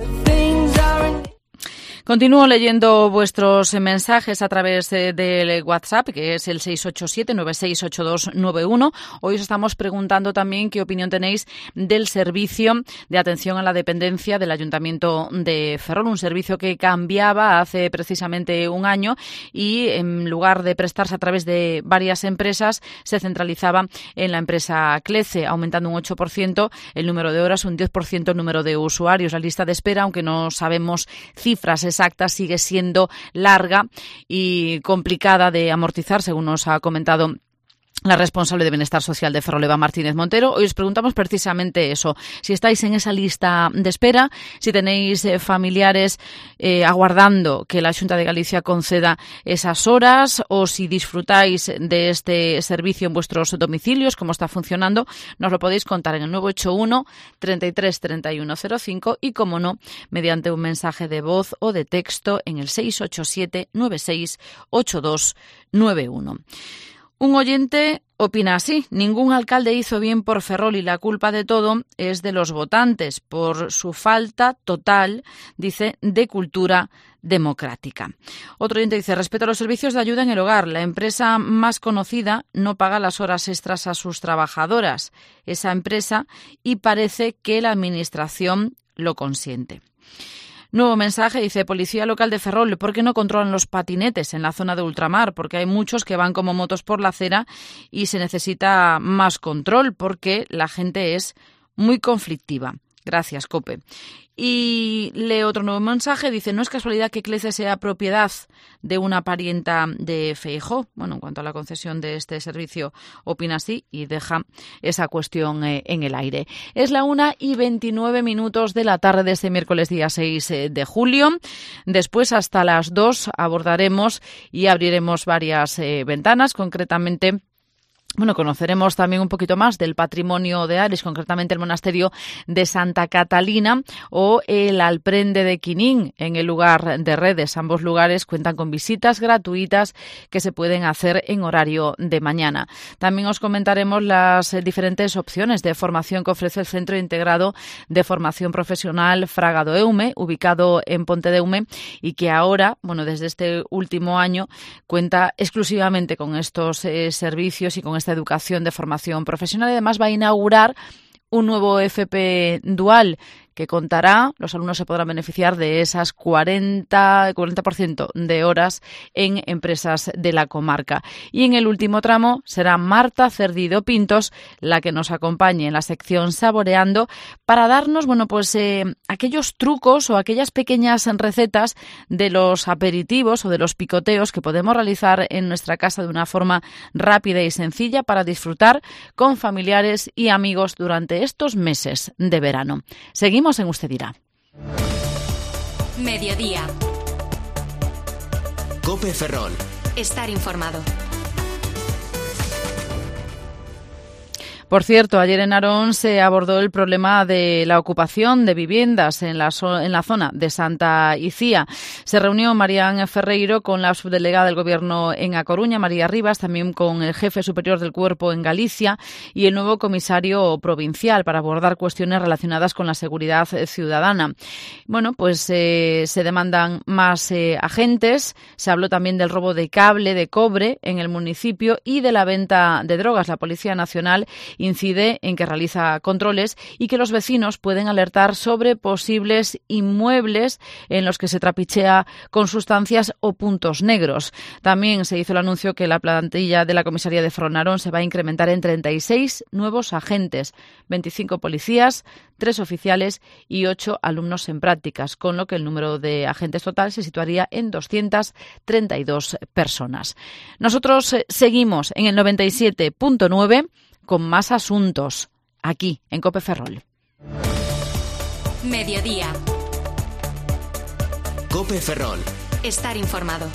Continúo leyendo vuestros mensajes a través del WhatsApp, que es el seis ocho siete, nueve seis ocho dos nueve uno. Hoy os estamos preguntando también qué opinión tenéis del servicio de atención a la dependencia del Ayuntamiento de Ferrol, un servicio que cambiaba hace precisamente un año y en lugar de prestarse a través de varias empresas, se centralizaba en la empresa Clece, aumentando un ocho por ciento el número de horas, un diez por ciento el número de usuarios. La lista de espera, aunque no sabemos cifras exacta, sigue siendo larga y complicada de amortizar, según nos ha comentado la responsable de Bienestar Social de Ferrol, Eva Martínez Montero. Hoy os preguntamos precisamente eso, si estáis en esa lista de espera, si tenéis eh, familiares eh, aguardando que la Xunta de Galicia conceda esas horas, o si disfrutáis de este servicio en vuestros domicilios, cómo está funcionando. Nos lo podéis contar en el nueve ocho uno, treinta y tres, treinta y uno cero cinco y, como no, mediante un mensaje de voz o de texto en el seis ocho siete, nueve seis ocho dos nueve uno. Un oyente opina así: ningún alcalde hizo bien por Ferrol y la culpa de todo es de los votantes por su falta total, dice, de cultura democrática. Otro oyente dice: respecto a los servicios de ayuda en el hogar, la empresa más conocida no paga las horas extras a sus trabajadoras, esa empresa, y parece que la administración lo consiente. Nuevo mensaje, dice: Policía Local de Ferrol, ¿por qué no controlan los patinetes en la zona de ultramar? Porque hay muchos que van como motos por la acera y se necesita más control porque la gente es muy conflictiva. Gracias, COPE. Y lee otro nuevo mensaje, dice: no es casualidad que Clece sea propiedad de una parienta de Feijóo. Bueno, en cuanto a la concesión de este servicio, opina así y deja esa cuestión eh, en el aire. Es la una y veintinueve minutos de la tarde de este miércoles día seis de julio. Después, hasta las dos, abordaremos y abriremos varias eh, ventanas, concretamente. Bueno, conoceremos también un poquito más del patrimonio de Ares, concretamente el monasterio de Santa Catalina o el Alprende de Quinín en el lugar de Redes. Ambos lugares cuentan con visitas gratuitas que se pueden hacer en horario de mañana. También os comentaremos las diferentes opciones de formación que ofrece el Centro Integrado de Formación Profesional Fraga do Eume, ubicado en Pontedeume, y que ahora, bueno, desde este último año, cuenta exclusivamente con estos eh, servicios y con esta educación de formación profesional. Y además va a inaugurar un nuevo F P dual que contará, los alumnos se podrán beneficiar de esas cuarenta, cuarenta por ciento de horas en empresas de la comarca. Y en el último tramo será Marta Cerdido Pintos la que nos acompañe en la sección Saboreando para darnos, bueno, pues eh, aquellos trucos o aquellas pequeñas recetas de los aperitivos o de los picoteos que podemos realizar en nuestra casa de una forma rápida y sencilla para disfrutar con familiares y amigos durante estos meses de verano. Seguimos en Usted dirá. Mediodía. COPE Ferrol. Estar informado. Por cierto, ayer en Narón se abordó el problema de la ocupación de viviendas en la, so- en la zona de Santa Icía. Se reunió Marián Ferreiro con la subdelegada del Gobierno en A Coruña, María Rivas, también con el jefe superior del Cuerpo en Galicia y el nuevo comisario provincial para abordar cuestiones relacionadas con la seguridad ciudadana. Bueno, pues eh, se demandan más eh, agentes. Se habló también del robo de cable de cobre en el municipio y de la venta de drogas. La Policía Nacional incide en que realiza controles y que los vecinos pueden alertar sobre posibles inmuebles en los que se trapichea con sustancias o puntos negros. También se hizo el anuncio que la plantilla de la comisaría de Fronarón se va a incrementar en treinta y seis nuevos agentes, veinticinco policías, tres oficiales y ocho alumnos en prácticas, con lo que el número de agentes total se situaría en doscientas treinta y dos personas. Nosotros eh, seguimos en el noventa y siete punto nueve con más asuntos, aquí, en COPE Ferrol. Mediodía. COPE Ferrol. Estar informado.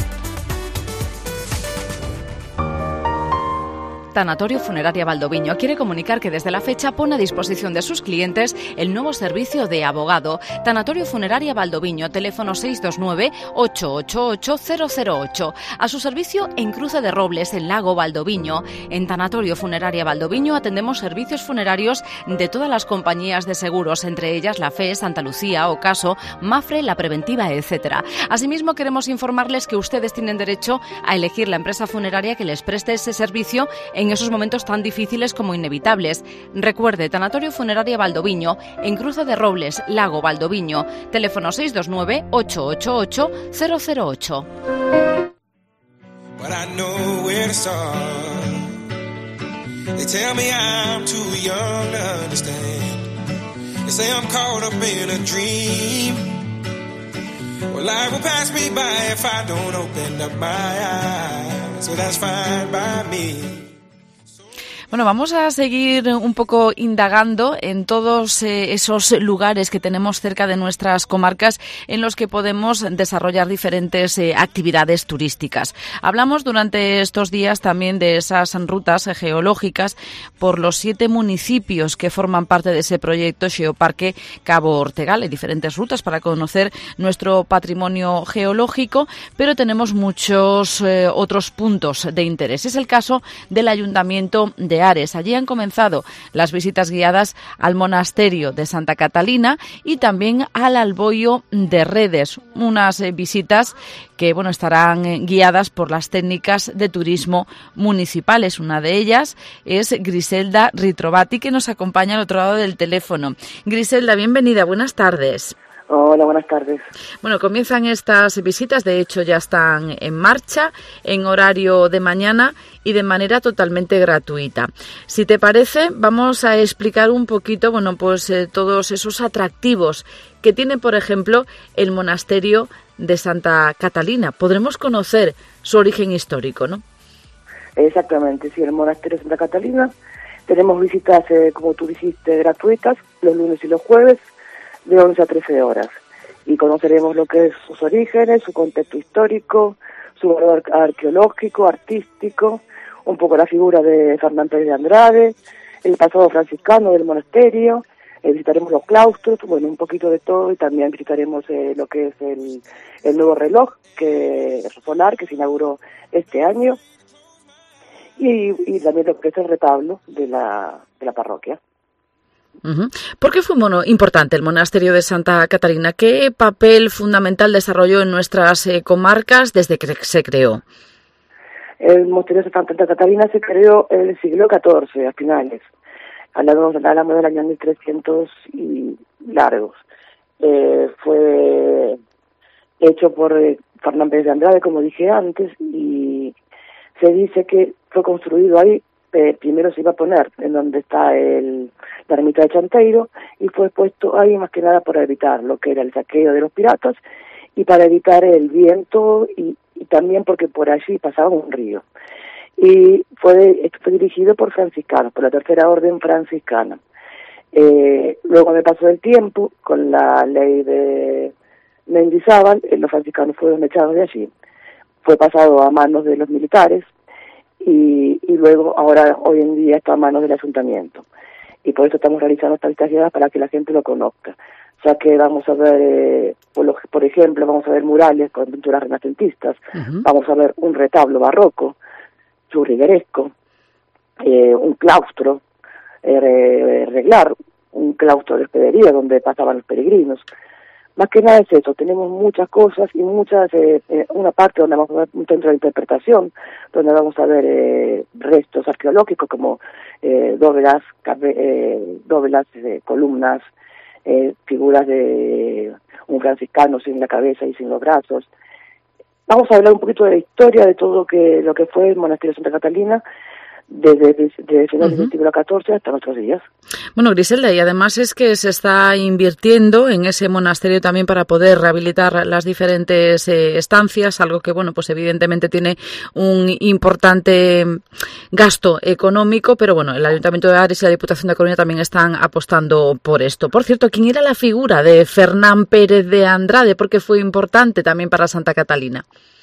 Tanatorio Funeraria Valdoviño quiere comunicar que desde la fecha pone a disposición de sus clientes el nuevo servicio de abogado. Tanatorio Funeraria Valdoviño, teléfono seis dos nueve, ocho ocho ocho, cero cero ocho. A su servicio en Cruce de Robles, en Lago Valdoviño. En Tanatorio Funeraria Valdoviño atendemos servicios funerarios de todas las compañías de seguros, entre ellas la F E, Santa Lucía, Ocaso, Mafre, La Preventiva, etcétera. Asimismo, queremos informarles que ustedes tienen derecho a elegir la empresa funeraria que les preste ese servicio en esos momentos tan difíciles como inevitables. Recuerde, Tanatorio Funeraria Valdoviño, en Cruce de Robles, Lago Valdoviño, teléfono seis dos nueve, ocho ocho ocho, cero cero ocho. But I know where to start. They tell me I'm too young to understand. They say I'm caught up in a dream. Well, life will pass me by if I don't open up my eyes. So that's fine by me. Bueno, vamos a seguir un poco indagando en todos eh, esos lugares que tenemos cerca de nuestras comarcas en los que podemos desarrollar diferentes eh, actividades turísticas. Hablamos durante estos días también de esas rutas geológicas por los siete municipios que forman parte de ese proyecto Geoparque Cabo Ortegal. Hay diferentes rutas para conocer nuestro patrimonio geológico, pero tenemos muchos eh, otros puntos de interés. Es el caso del Ayuntamiento de Ares. Allí han comenzado las visitas guiadas al monasterio de Santa Catalina y también al Alboyo de Redes, unas eh, visitas que bueno estarán eh, guiadas por las técnicas de turismo municipales. Una de ellas es Griselda Ritrovati, que nos acompaña al otro lado del teléfono. Griselda, bienvenida, buenas tardes. Hola, buenas tardes. Bueno, comienzan estas visitas, de hecho ya están en marcha, en horario de mañana y de manera totalmente gratuita. Si te parece, vamos a explicar un poquito, bueno, pues eh, todos esos atractivos que tiene, por ejemplo, el monasterio de Santa Catalina. Podremos conocer su origen histórico, ¿no? Exactamente, sí, el monasterio de Santa Catalina. Tenemos visitas, eh, como tú dijiste, gratuitas, los lunes y los jueves, de once a trece horas, y conoceremos lo que es sus orígenes, su contexto histórico, su valor arqueológico, artístico, un poco la figura de Fernán Pérez de Andrade, el pasado franciscano del monasterio, eh, visitaremos los claustros, bueno, un poquito de todo, y también visitaremos eh, lo que es el, el nuevo reloj que solar que se inauguró este año, y, y también lo que es el retablo de la, de la parroquia. Uh-huh. ¿Por qué fue bueno, importante el monasterio de Santa Catalina? ¿Qué papel fundamental desarrolló en nuestras eh, comarcas desde que se creó? El monasterio de Santa Catalina se creó en el siglo catorce, a finales. Hablamos, hablamos del año mil trescientos y largos. eh, fue hecho por eh, Fernán Pérez de Andrade, como dije antes, y se dice que fue construido ahí. Eh, primero se iba a poner en donde está el, la ermita de Chanteiro, y fue puesto ahí más que nada para evitar lo que era el saqueo de los piratas y para evitar el viento, y, y también porque por allí pasaba un río. Y fue, fue dirigido por franciscanos, por la Tercera Orden Franciscana. Eh, luego, con el paso del tiempo, con la ley de Mendizábal, eh, los franciscanos fueron echados de allí. Fue pasado a manos de los militares, y, y luego, ahora, hoy en día, está a manos del ayuntamiento. Y por eso estamos realizando estas vistas guiadas, para que la gente lo conozca. Ya que vamos a ver, eh, por, lo, por ejemplo, vamos a ver murales con pinturas renacentistas, uh-huh. Vamos a ver un retablo barroco, churrigueresco, eh, un claustro, eh, reglar, un claustro de hospedería donde pasaban los peregrinos. Más que nada es eso, tenemos muchas cosas y muchas, eh, eh, una parte donde vamos a ver un centro de interpretación, donde vamos a ver eh, restos arqueológicos como eh, dóvelas, eh, dóvelas eh, columnas, eh, figuras de un franciscano sin la cabeza y sin los brazos. Vamos a hablar un poquito de la historia de todo lo que lo que fue el monasterio de Santa Catalina, desde, desde finales uh-huh. del siglo catorce hasta nuestros días. Bueno, Griselda, y además es que se está invirtiendo en ese monasterio también para poder rehabilitar las diferentes eh, estancias, algo que, bueno, pues evidentemente tiene un importante gasto económico, pero bueno, el Ayuntamiento de Ares y la Diputación de Coruña también están apostando por esto. Por cierto, ¿quién era la figura de Fernán Pérez de Andrade? Porque fue importante también para Santa Catalina.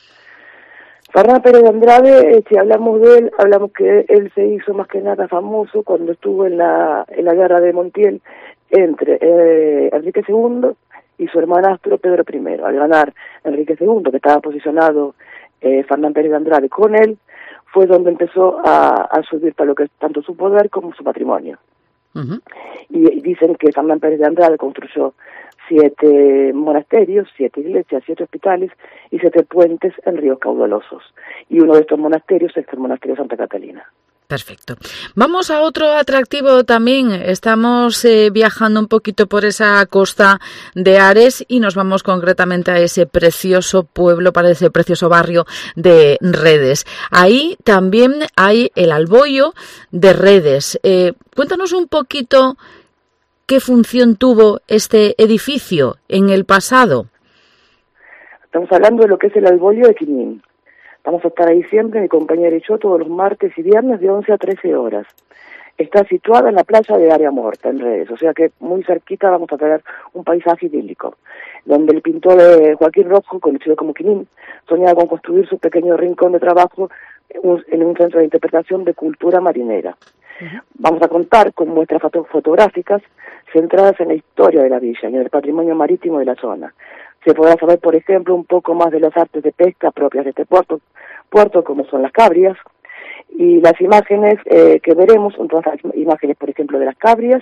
Fernán Pérez de Andrade, si hablamos de él, hablamos que él se hizo más que nada famoso cuando estuvo en la en la guerra de Montiel entre eh, Enrique segundo y su hermanastro Pedro primero. Al ganar Enrique segundo, que estaba posicionado eh, Fernán Pérez de Andrade con él, fue donde empezó a, a subir para lo que es tanto su poder como su patrimonio. Uh-huh. Y, y dicen que Fernán Pérez de Andrade construyó siete monasterios, siete iglesias, siete hospitales y siete puentes en ríos caudalosos. Y uno de estos monasterios es el monasterio de Santa Catalina. Perfecto. Vamos a otro atractivo también. Estamos eh, viajando un poquito por esa costa de Ares y nos vamos concretamente a ese precioso pueblo, para ese precioso barrio de Redes. Ahí también hay el Alboyo de Redes. Eh, cuéntanos un poquito qué función tuvo este edificio en el pasado. Estamos hablando de lo que es el Alboyo de Quinín. Vamos a estar ahí siempre, mi compañera y yo, todos los martes y viernes de once a trece horas. Está situada en la playa de Área Morta, en Redes, o sea que muy cerquita vamos a tener un paisaje idílico, donde el pintor eh, Joaquín Rojo, conocido como Quinín, soñaba con construir su pequeño rincón de trabajo en, en un centro de interpretación de cultura marinera. Uh-huh. Vamos a contar con muestras foto fotográficas centradas en la historia de la villa y en el patrimonio marítimo de la zona. Se podrá saber, por ejemplo, un poco más de las artes de pesca propias de este puerto, puerto como son las cabrias, y las imágenes eh, que veremos son todas las imágenes, por ejemplo, de las cabrias,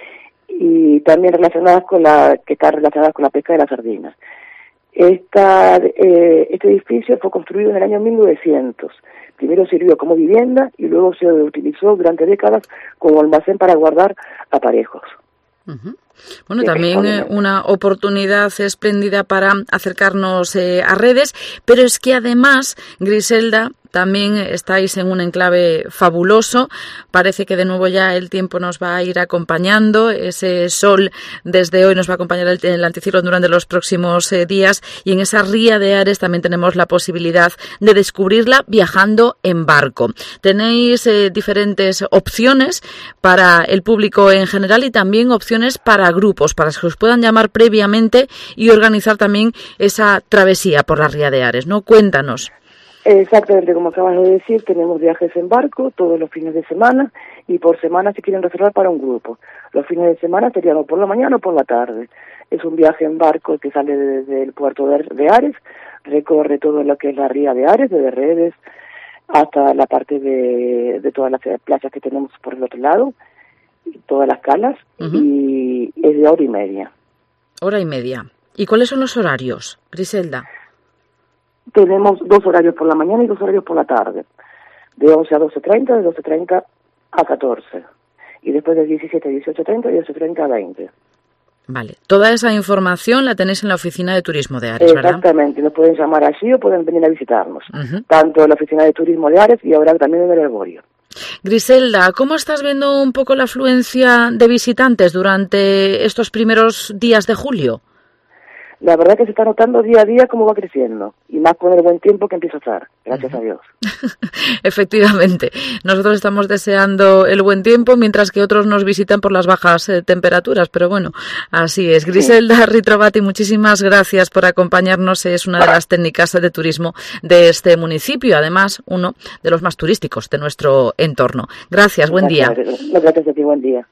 y también relacionadas con la que están relacionadas con la pesca de las sardinas. Esta, eh, este edificio fue construido en el año mil novecientos. Primero sirvió como vivienda y luego se utilizó durante décadas como almacén para guardar aparejos. Uh-huh. Bueno, también eh, una oportunidad espléndida para acercarnos eh, a Redes, pero es que además, Griselda, también estáis en un enclave fabuloso. Parece que de nuevo ya el tiempo nos va a ir acompañando. Ese sol desde hoy nos va a acompañar el, el anticiclón durante los próximos eh, días. Y en esa ría de Ares también tenemos la posibilidad de descubrirla viajando en barco. Tenéis eh, diferentes opciones para el público en general y también opciones para grupos, para que os puedan llamar previamente y organizar también esa travesía por la ría de Ares, ¿no? Cuéntanos. Exactamente, como acabas de decir, tenemos viajes en barco todos los fines de semana y por semana si quieren reservar para un grupo. Los fines de semana serían por la mañana o por la tarde. Es un viaje en barco que sale desde el puerto de, de Ares, recorre todo lo que es la ría de Ares, desde Redes hasta la parte de, de todas las playas que tenemos por el otro lado, todas las calas, uh-huh. y es de hora y media. Hora y media. ¿Y cuáles son los horarios, Griselda? Tenemos dos horarios por la mañana y dos horarios por la tarde, de once a doce treinta, de doce treinta a catorce, y después de diecisiete a dieciocho treinta y de doce treinta a veinte. Vale. Toda esa información la tenéis en la oficina de turismo de Ares, ¿verdad? Exactamente. Nos pueden llamar así o pueden venir a visitarnos. Uh-huh. Tanto en la oficina de turismo de Ares y ahora también en el Herborio. Griselda, ¿cómo estás viendo un poco la afluencia de visitantes durante estos primeros días de julio? La verdad que se está notando día a día cómo va creciendo, y más con el buen tiempo que empieza a estar, gracias a Dios. Efectivamente, nosotros estamos deseando el buen tiempo, mientras que otros nos visitan por las bajas eh, temperaturas, pero bueno, así es. Griselda sí. Ritrovati, muchísimas gracias por acompañarnos, es una de las técnicas de turismo de este municipio, además uno de los más turísticos de nuestro entorno. Gracias, buen día. Gracias, gracias a ti, buen día.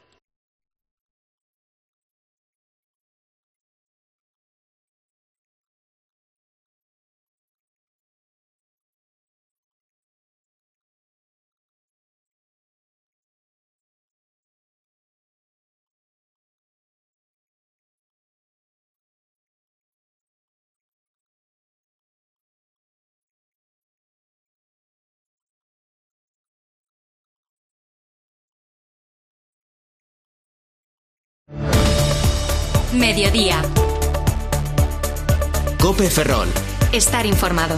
Mediodía. Cope Ferrol. Estar informado.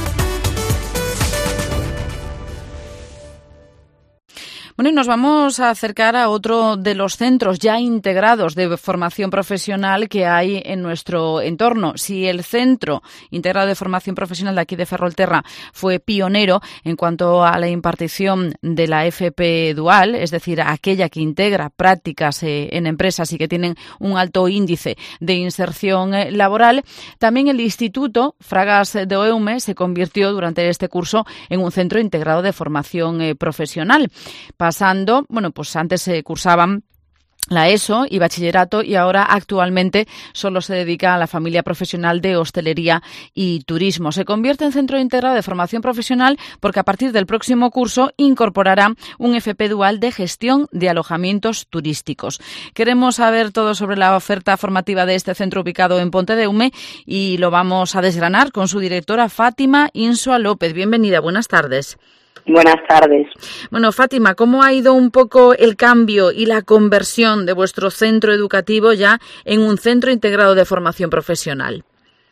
Bueno, y nos vamos a acercar a otro de los centros ya integrados de formación profesional que hay en nuestro entorno. Si el Centro Integrado de Formación Profesional de aquí de Ferrolterra fue pionero en cuanto a la impartición de la F P Dual, es decir, aquella que integra prácticas eh, en empresas y que tienen un alto índice de inserción eh, laboral, también el Instituto Fragas de Eume se convirtió durante este curso en un centro integrado de formación eh, profesional. Pasando, bueno, pues antes se cursaban la ESO y bachillerato y ahora actualmente solo se dedica a la familia profesional de hostelería y turismo. Se convierte en centro integrado de formación profesional porque a partir del próximo curso incorporará un F P dual de gestión de alojamientos turísticos. Queremos saber todo sobre la oferta formativa de este centro ubicado en Pontedeume y lo vamos a desgranar con su directora Fátima Insua López. Bienvenida, buenas tardes. Buenas tardes. Bueno, Fátima, ¿cómo ha ido un poco el cambio y la conversión de vuestro centro educativo ya en un centro integrado de formación profesional?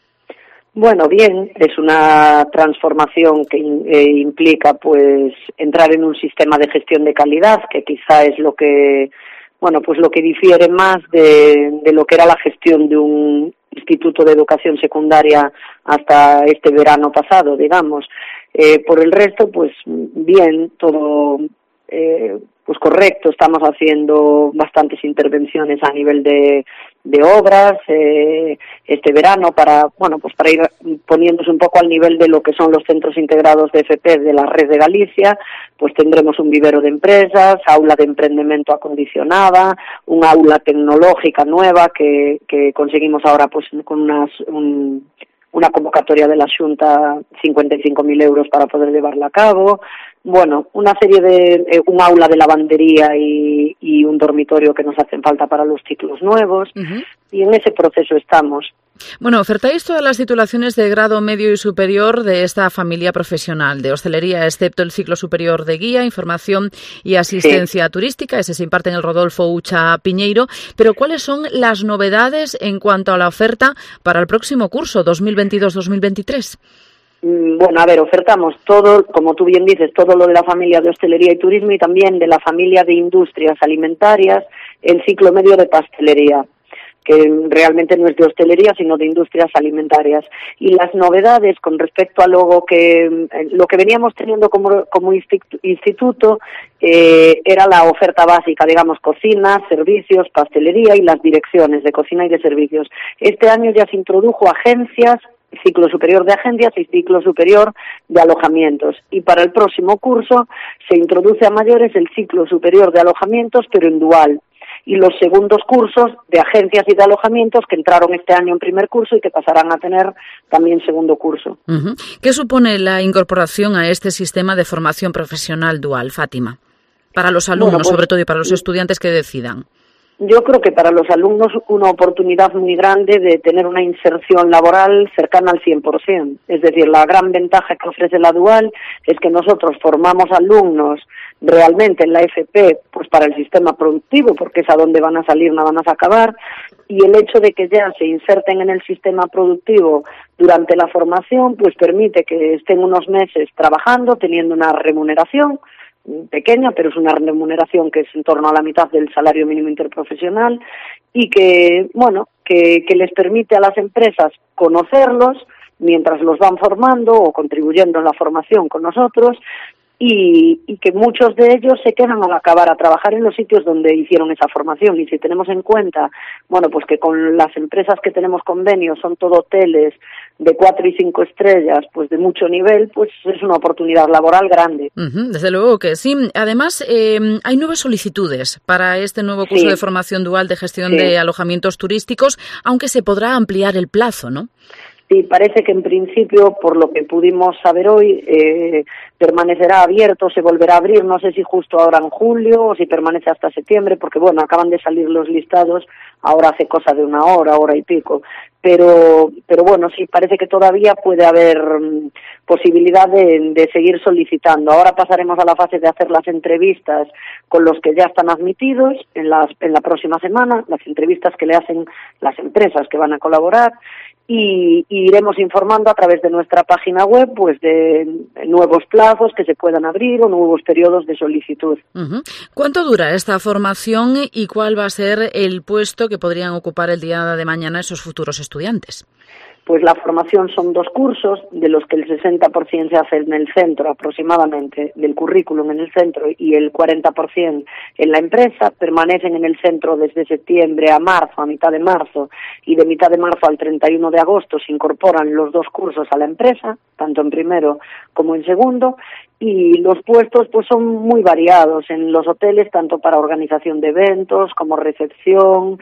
Bueno, bien, es una transformación que eh, implica pues entrar en un sistema de gestión de calidad, que quizá es lo que, bueno, pues lo que difiere más de, de lo que era la gestión de un instituto de educación secundaria hasta este verano pasado, digamos. Eh, por el resto, pues bien, todo eh, pues correcto. Estamos haciendo bastantes intervenciones a nivel de, de obras eh, este verano para, bueno, pues para ir poniéndose un poco al nivel de lo que son los centros integrados de F P de la red de Galicia. Pues tendremos un vivero de empresas, aula de emprendimiento acondicionada, un aula tecnológica nueva que, que conseguimos ahora pues con unas un, una convocatoria de la Xunta, cincuenta y cinco mil euros para poder llevarla a cabo. Bueno, una serie de, eh, un aula de lavandería y, y un dormitorio que nos hacen falta para los ciclos nuevos. Uh-huh. Y en ese proceso estamos. Bueno, ofertáis todas las titulaciones de grado medio y superior de esta familia profesional de hostelería, excepto el ciclo superior de guía, información y asistencia sí. turística. Ese se imparte en el Rodolfo Ucha Piñeiro. Pero ¿cuáles son las novedades en cuanto a la oferta para el próximo curso dos mil veintidós dos mil veintitrés? Bueno, a ver, ofertamos todo, como tú bien dices, todo lo de la familia de hostelería y turismo y también de la familia de industrias alimentarias, el ciclo medio de pastelería, que realmente no es de hostelería, sino de industrias alimentarias. Y las novedades con respecto a lo que, lo que veníamos teniendo como, como instituto eh, era la oferta básica, digamos, cocina, servicios, pastelería y las direcciones de cocina y de servicios. Este año ya se introdujo agencias, ciclo superior de agencias y ciclo superior de alojamientos. Y para el próximo curso se introduce a mayores el ciclo superior de alojamientos, pero en dual. Y los segundos cursos de agencias y de alojamientos que entraron este año en primer curso y que pasarán a tener también segundo curso. Uh-huh. ¿Qué supone la incorporación a este sistema de formación profesional dual, Fátima? Para los alumnos, bueno, pues, sobre todo, y para los estudiantes que decidan. Yo creo que para los alumnos una oportunidad muy grande de tener una inserción laboral cercana al cien por ciento. Es decir, la gran ventaja que ofrece la dual es que nosotros formamos alumnos realmente en la F P pues para el sistema productivo, porque es a donde van a salir, no van a acabar, y el hecho de que ya se inserten en el sistema productivo durante la formación pues permite que estén unos meses trabajando, teniendo una remuneración pequeña, pero es una remuneración que es en torno a la mitad del salario mínimo interprofesional y que, bueno, que, que les permite a las empresas conocerlos mientras los van formando o contribuyendo en la formación con nosotros y, y que muchos de ellos se quedan al acabar a trabajar en los sitios donde hicieron esa formación. Y si tenemos en cuenta, bueno, pues que con las empresas que tenemos convenios son todo hoteles de cuatro y cinco estrellas, pues de mucho nivel, pues es una oportunidad laboral grande. Uh-huh, desde luego que sí. Además, eh, hay nuevas solicitudes para este nuevo curso Sí. de formación dual de gestión Sí. de alojamientos turísticos, aunque se podrá ampliar el plazo, ¿no? Sí, parece que en principio, por lo que pudimos saber hoy, eh, permanecerá abierto, se volverá a abrir, no sé si justo ahora en julio o si permanece hasta septiembre, porque bueno, acaban de salir los listados, ahora hace cosa de una hora, hora y pico, pero pero bueno, sí, parece que todavía puede haber mm, posibilidad de, de seguir solicitando. Ahora pasaremos a la fase de hacer las entrevistas con los que ya están admitidos en, las, en la próxima semana, las entrevistas que le hacen las empresas que van a colaborar, y, y iremos informando a través de nuestra página web pues de nuevos plazos que se puedan abrir o nuevos periodos de solicitud. Uh-huh. ¿Cuánto dura esta formación y cuál va a ser el puesto que podrían ocupar el día de mañana esos futuros estudiantes? Pues la formación son dos cursos, de los que el sesenta por ciento se hace en el centro aproximadamente, del currículum en el centro, y el cuarenta por ciento en la empresa. Permanecen en el centro desde septiembre a marzo, a mitad de marzo, y de mitad de marzo al treinta y uno de agosto se incorporan los dos cursos a la empresa, tanto en primero como en segundo, y los puestos pues son muy variados en los hoteles, tanto para organización de eventos como recepción,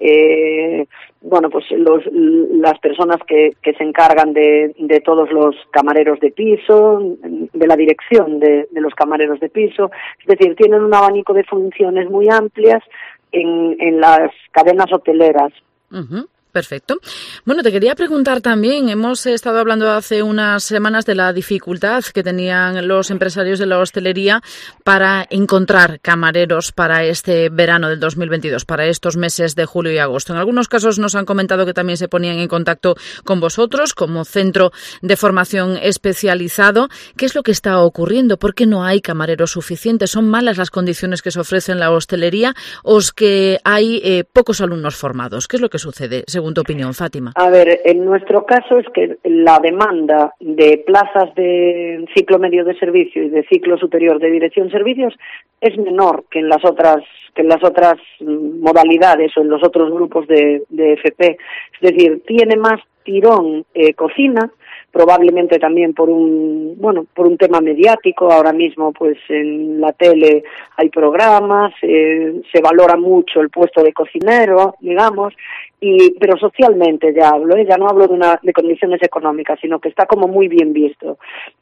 eh, bueno, pues los, las personas que, que se encargan de, de todos los camareros de piso, de la dirección de, de los camareros de piso, es decir, tienen un abanico de funciones muy amplias en, en las cadenas hoteleras. Uh-huh. Perfecto. Bueno, te quería preguntar también, hemos estado hablando hace unas semanas de la dificultad que tenían los empresarios de la hostelería para encontrar camareros para este verano del dos mil veintidós, para estos meses de julio y agosto. En algunos casos nos han comentado que también se ponían en contacto con vosotros como centro de formación especializado. ¿Qué es lo que está ocurriendo? ¿Por qué no hay camareros suficientes? ¿Son malas las condiciones que se ofrecen en la hostelería o es que hay eh, pocos alumnos formados? ¿Qué es lo que sucede, según tu opinión, Fátima? A ver, en nuestro caso es que la demanda de plazas de ciclo medio de servicio y de ciclo superior de dirección servicios es menor que en las otras que en las otras modalidades o en los otros grupos de, de F P. Es decir, tiene más tirón eh, cocina, probablemente también por un bueno por un tema mediático. Ahora mismo pues en la tele hay programas, eh, se valora mucho el puesto de cocinero, digamos, y pero socialmente ya hablo, ¿eh? Ya no hablo de una de condiciones económicas, sino que está como muy bien visto.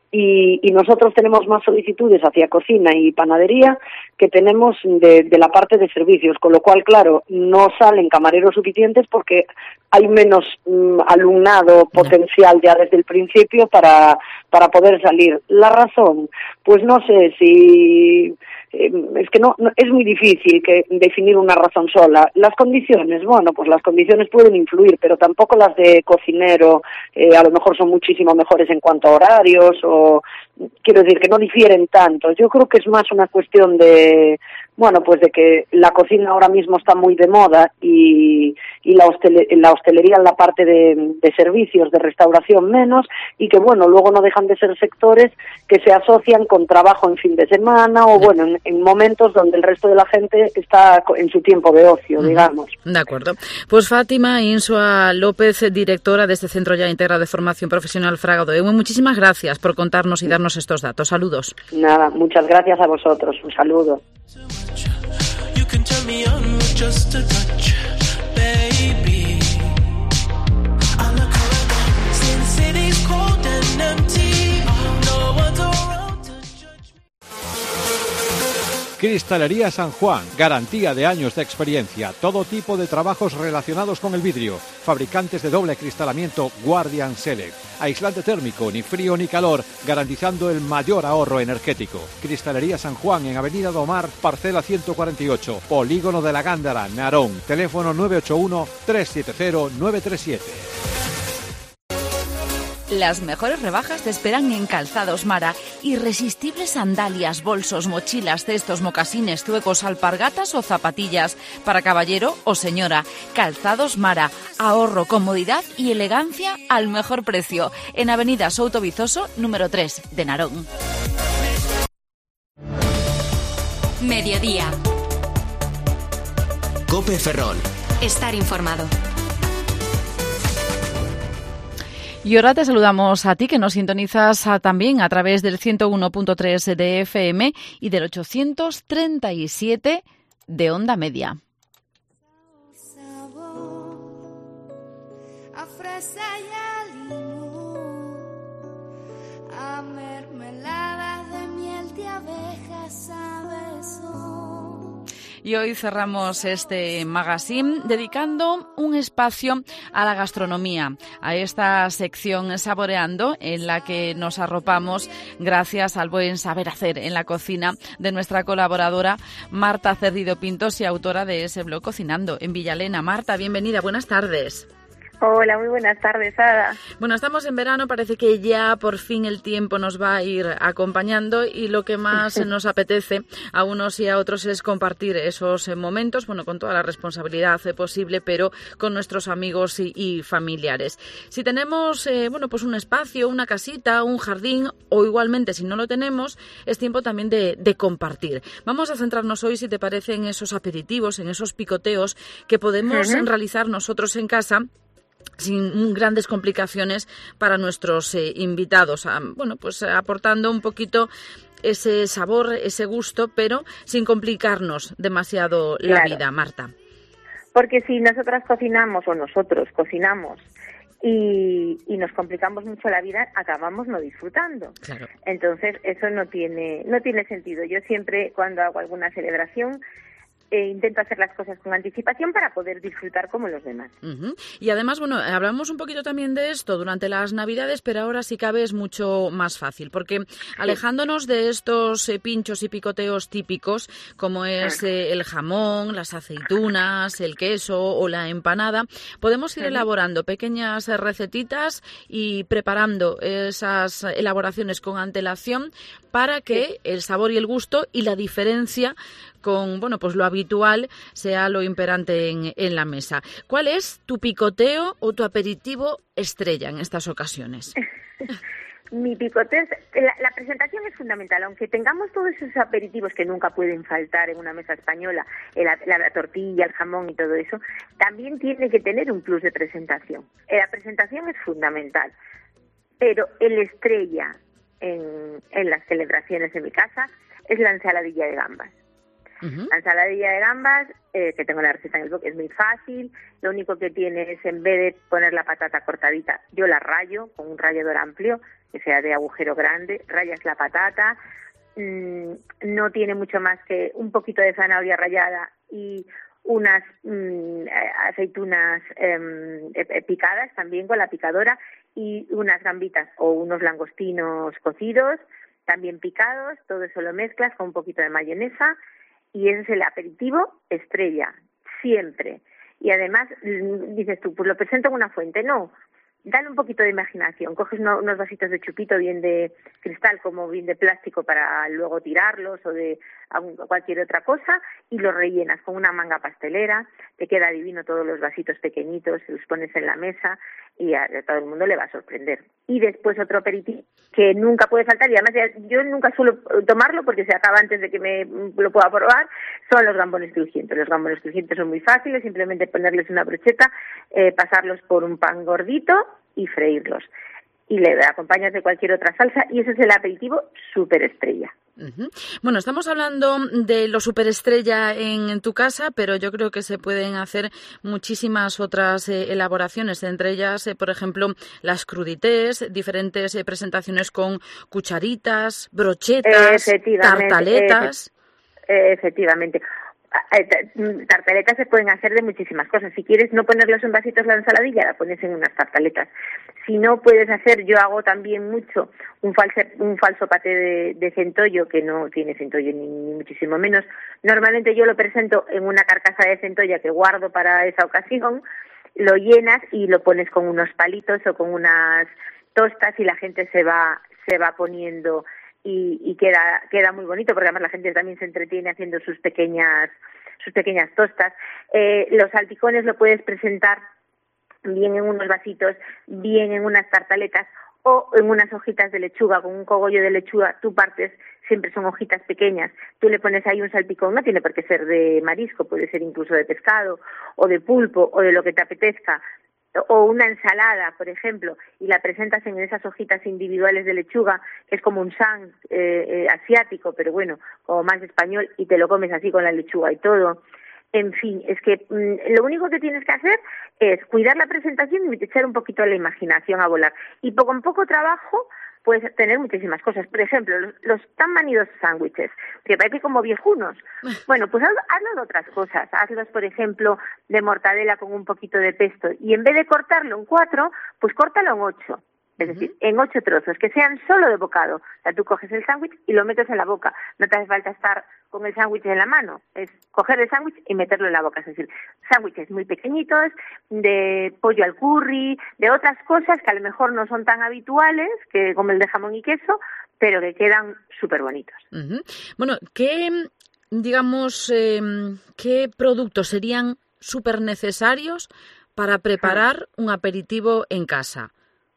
Y, y nosotros tenemos más solicitudes hacia cocina y panadería que tenemos de, de la parte de servicios, con lo cual, claro, no salen camareros suficientes porque hay menos mm, alumnado potencial ya desde el principio para, para poder salir. La razón, pues no sé si... es que no, no es muy difícil que definir una razón sola. Las condiciones, bueno, pues las condiciones pueden influir, pero tampoco las de cocinero eh, a lo mejor son muchísimo mejores en cuanto a horarios o quiero decir que no difieren tanto. Yo creo que es más una cuestión de, bueno, pues de que la cocina ahora mismo está muy de moda y, y la, hostele, la hostelería en la parte de, de servicios, de restauración menos, y que bueno, luego no dejan de ser sectores que se asocian con trabajo en fin de semana o bueno, en, en momentos donde el resto de la gente está en su tiempo de ocio, digamos. De acuerdo. Pues Fátima Insua López, directora de este Centro ya integrado de formación profesional Fragado de Ewe, muchísimas gracias por contarnos y darnos estos datos. Saludos. Nada, muchas gracias a vosotros. Un saludo. Cristalería San Juan, garantía de años de experiencia, todo tipo de trabajos relacionados con el vidrio, fabricantes de doble acristalamiento Guardian Select, aislante térmico, ni frío ni calor, garantizando el mayor ahorro energético. Cristalería San Juan en Avenida Domar, parcela ciento cuarenta y ocho, Polígono de la Gándara, Narón, teléfono nueve ocho uno, tres siete cero, nueve tres siete. Las mejores rebajas te esperan en Calzados Mara. Irresistibles sandalias, bolsos, mochilas, cestos, mocasines, zuecos, alpargatas o zapatillas para caballero o señora. Calzados Mara. Ahorro, comodidad y elegancia al mejor precio. En Avenida Souto Vizoso, número tres, de Narón. Mediodía. Cope Ferrol. Estar informado. Y ahora te saludamos a ti, que nos sintonizas a, también a través del ciento uno punto tres de F M y del ochocientos treinta y siete de Onda Media. A fresa y a limón, a mermelada de miel de abejas, sabes. Y hoy cerramos este magazine dedicando un espacio a la gastronomía, a esta sección Saboreando, en la que nos arropamos gracias al buen saber hacer en la cocina de nuestra colaboradora Marta Cerdido Pintos y autora de ese blog Cocinando en Villalena. Marta, bienvenida, buenas tardes. Hola, muy buenas tardes, Ada. Bueno, estamos en verano, parece que ya por fin el tiempo nos va a ir acompañando y lo que más nos apetece a unos y a otros es compartir esos momentos, bueno, con toda la responsabilidad posible, pero con nuestros amigos y, y familiares. Si tenemos, eh, bueno, pues un espacio, una casita, un jardín, o igualmente si no lo tenemos, es tiempo también de, de compartir. Vamos a centrarnos hoy, si te parece, en esos aperitivos, en esos picoteos que podemos uh-huh. realizar nosotros en casa, sin grandes complicaciones para nuestros eh, invitados, ah, bueno, pues aportando un poquito ese sabor, ese gusto, pero sin complicarnos demasiado la claro. vida, Marta. Porque si nosotras cocinamos o nosotros cocinamos y, y nos complicamos mucho la vida, acabamos no disfrutando. Claro. Entonces eso no tiene no tiene sentido. Yo siempre, cuando hago alguna celebración, Eh, intento hacer las cosas con anticipación para poder disfrutar como los demás. Uh-huh. Y además, bueno, hablamos un poquito también de esto durante las Navidades, pero ahora si cabe es mucho más fácil, porque sí. alejándonos de estos eh, pinchos y picoteos típicos, como es eh, el jamón, las aceitunas, el queso o la empanada, podemos ir uh-huh. elaborando pequeñas recetitas y preparando esas elaboraciones con antelación para que sí. el sabor y el gusto y la diferencia con, bueno, pues lo habitual sea lo imperante en, en la mesa. ¿Cuál es tu picoteo o tu aperitivo estrella en estas ocasiones? Mi picoteo, la, la presentación es fundamental, aunque tengamos todos esos aperitivos que nunca pueden faltar en una mesa española, la, la, la tortilla, el jamón y todo eso, también tiene que tener un plus de presentación. La presentación es fundamental, pero el estrella en, en las celebraciones de mi casa es la ensaladilla de gambas. Uh-huh. La ensaladilla de gambas, eh, que tengo la receta en el blog, es muy fácil. Lo único que tiene es, en vez de poner la patata cortadita, yo la rayo con un rallador amplio, que sea de agujero grande, rayas la patata, mmm, no tiene mucho más que un poquito de zanahoria rallada y unas mmm, aceitunas eh, picadas también con la picadora y unas gambitas o unos langostinos cocidos, también picados, todo eso lo mezclas con un poquito de mayonesa. Y ese es el aperitivo estrella, siempre. Y además, dices tú, pues lo presento en una fuente. No, dale un poquito de imaginación. Coges uno, unos vasitos de chupito, bien de cristal como bien de plástico para luego tirarlos o de cualquier otra cosa, y los rellenas con una manga pastelera. Te queda divino todos los vasitos pequeñitos, los pones en la mesa y a, a todo el mundo le va a sorprender. Y después otro aperitivo que nunca puede faltar, y además yo nunca suelo tomarlo porque se acaba antes de que me lo pueda probar, son los gambones crujientes. Los gambones crujientes son muy fáciles, simplemente ponerles una brocheta, eh, pasarlos por un pan gordito y freírlos. Y le acompañas de cualquier otra salsa y ese es el aperitivo superestrella. Uh-huh. Bueno, estamos hablando de lo superestrella en, en tu casa, pero yo creo que se pueden hacer muchísimas otras eh, elaboraciones, entre ellas, eh, por ejemplo, las crudités, diferentes eh, presentaciones con cucharitas, brochetas, tartaletas. eh, efectivamente. Tartaletas se pueden hacer de muchísimas cosas. Si quieres no ponerlos en vasitos la ensaladilla, la pones en unas tartaletas. Si no puedes hacer, yo hago también mucho un falso, un falso paté de, de centollo, que no tiene centollo ni, ni muchísimo menos. Normalmente yo lo presento en una carcasa de centolla que guardo para esa ocasión, lo llenas y lo pones con unos palitos o con unas tostas y la gente se va, se va poniendo... Y, y queda queda muy bonito, porque además la gente también se entretiene haciendo sus pequeñas sus pequeñas tostas. Eh, los salpicones lo puedes presentar bien en unos vasitos, bien en unas tartaletas o en unas hojitas de lechuga, con un cogollo de lechuga. Tú partes, siempre son hojitas pequeñas, tú le pones ahí un salpicón, no tiene por qué ser de marisco, puede ser incluso de pescado o de pulpo o de lo que te apetezca, o una ensalada, por ejemplo, y la presentas en esas hojitas individuales de lechuga, que es como un san eh, eh, asiático, pero bueno, como más español, y te lo comes así con la lechuga y todo. En fin, es que mmm, lo único que tienes que hacer es cuidar la presentación y echar un poquito la imaginación a volar. Y poco en poco trabajo puedes tener muchísimas cosas. Por ejemplo, los, los tan manidos sándwiches, que parece como viejunos. Bueno, pues hazlo, hazlo de otras cosas. Hazlos, por ejemplo, de mortadela con un poquito de pesto. Y en vez de cortarlo en cuatro, pues córtalo en ocho. Es decir, en ocho trozos, que sean solo de bocado. O sea, tú coges el sándwich y lo metes en la boca. No te hace falta estar con el sándwich en la mano. Es coger el sándwich y meterlo en la boca. Es decir, sándwiches muy pequeñitos, de pollo al curry, de otras cosas que a lo mejor no son tan habituales, que como el de jamón y queso, pero que quedan súper bonitos. Uh-huh. Bueno, ¿qué, digamos, eh, qué productos serían súper necesarios para preparar un aperitivo en casa?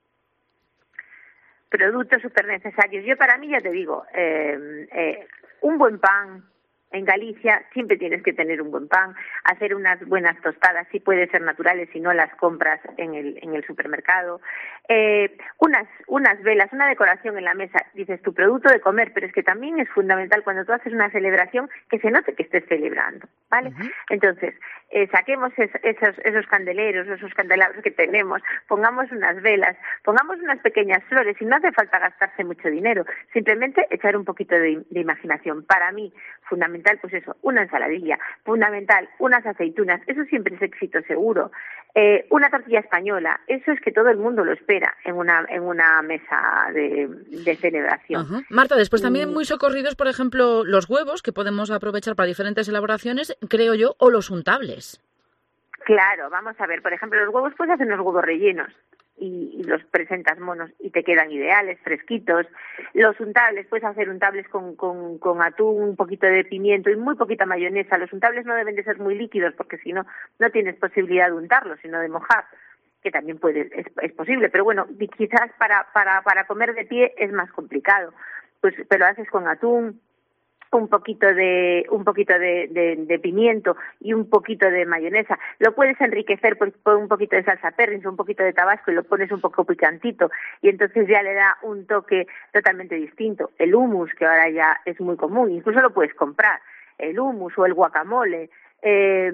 Productos súper necesarios. Yo para mí, ya te digo, eh, eh, un buen pan. En Galicia siempre tienes que tener un buen pan, hacer unas buenas tostadas, si puede ser naturales, si no las compras en el en el supermercado, eh, unas unas velas, una decoración en la mesa. Dices tu producto de comer, pero es que también es fundamental cuando tú haces una celebración que se note que estés celebrando, ¿vale? Uh-huh. Entonces, eh, saquemos es, esos esos candeleros, esos candelabros que tenemos, pongamos unas velas, pongamos unas pequeñas flores, y no hace falta gastarse mucho dinero, simplemente echar un poquito de, de imaginación. Para mí, fundamental, pues eso, una ensaladilla, fundamental, unas aceitunas, eso siempre es éxito seguro, eh, una tortilla española, eso es que todo el mundo lo espera en una en una mesa de, de celebración. Uh-huh. Marta, después también muy socorridos, por ejemplo, los huevos, que podemos aprovechar para diferentes elaboraciones, creo yo, o los untables. Claro, vamos a ver, por ejemplo, los huevos puedes hacer unos huevos rellenos. Y, y los presentas monos y te quedan ideales, fresquitos. Los untables, puedes hacer untables con, con, con atún, un poquito de pimiento y muy poquita mayonesa. Los untables no deben de ser muy líquidos porque si no, no tienes posibilidad de untarlos, sino de mojar, que también puede, es, es posible. Pero bueno, quizás para, para, para comer de pie es más complicado. Pues, pero lo haces con atún, un poquito de un poquito de, de, de pimiento y un poquito de mayonesa. Lo puedes enriquecer por, por un poquito de salsa perris, un poquito de tabasco y lo pones un poco picantito y entonces ya le da un toque totalmente distinto. El hummus, que ahora ya es muy común, incluso lo puedes comprar, el hummus o el guacamole. Eh,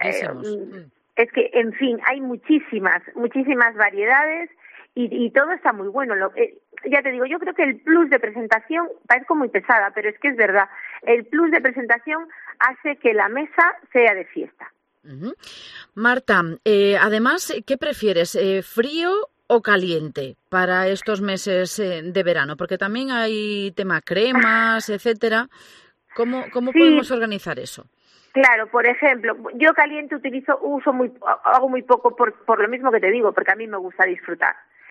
eh, es que, en fin, hay muchísimas, muchísimas variedades y, y todo está muy bueno. Lo, eh, ya te digo, yo creo que el plus de presentación, parezco muy pesada, pero es que es verdad, el plus de presentación hace que la mesa sea de fiesta. Uh-huh. Marta, eh, además, ¿qué prefieres, eh, frío o caliente para estos meses eh, de verano? Porque también hay tema cremas, etcétera. ¿Cómo, cómo sí. podemos organizar eso? Claro, por ejemplo, yo caliente utilizo, uso muy, hago muy poco por, por lo mismo que te digo, porque a mí me gusta disfrutar.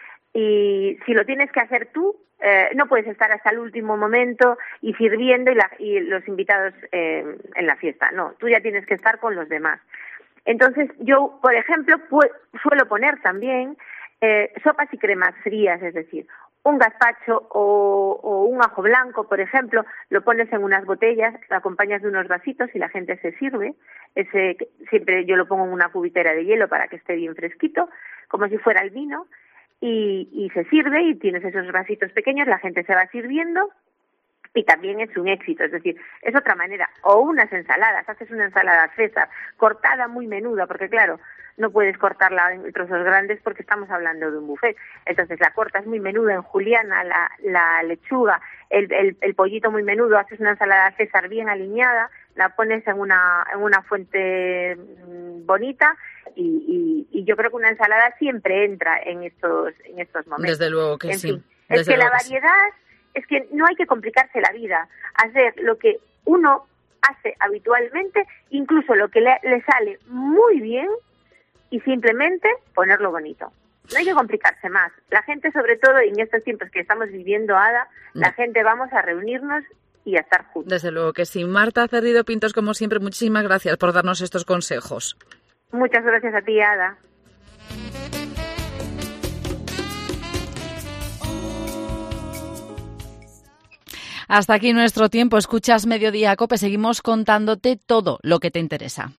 Y si lo tienes que hacer tú, eh, no puedes estar hasta el último momento y sirviendo y, la, y los invitados eh, en la fiesta. No, tú ya tienes que estar con los demás. Entonces, yo, por ejemplo, pu- suelo poner también eh, sopas y cremas frías, es decir, un gazpacho o, o un ajo blanco, por ejemplo, lo pones en unas botellas, lo acompañas de unos vasitos y la gente se sirve. Ese, siempre yo lo pongo en una cubitera de hielo para que esté bien fresquito, como si fuera el vino. Y, y se sirve y tienes esos vasitos pequeños, la gente se va sirviendo y también es un éxito, es decir, es otra manera. O unas ensaladas, haces una ensalada César, cortada muy menuda, porque claro, no puedes cortarla en trozos grandes porque estamos hablando de un buffet. Entonces la cortas muy menuda en juliana, la, la lechuga, el, el, el pollito muy menudo, haces una ensalada César bien aliñada, la pones en una, en una fuente bonita y, y, y yo creo que una ensalada siempre entra en estos, en estos momentos. Desde luego que en sí. Fin, es que la variedad, es que no hay que complicarse la vida, hacer lo que uno hace habitualmente, incluso lo que le, le sale muy bien y simplemente ponerlo bonito. No hay que complicarse más. La gente, sobre todo en estos tiempos que estamos viviendo, Ada, no. la gente vamos a reunirnos y a estar juntos. Desde luego que sí. Marta Cerrido Pintos, como siempre, muchísimas gracias por darnos estos consejos. Muchas gracias a ti, Ada. Hasta aquí nuestro tiempo. Escuchas Mediodía Cope. Seguimos contándote todo lo que te interesa.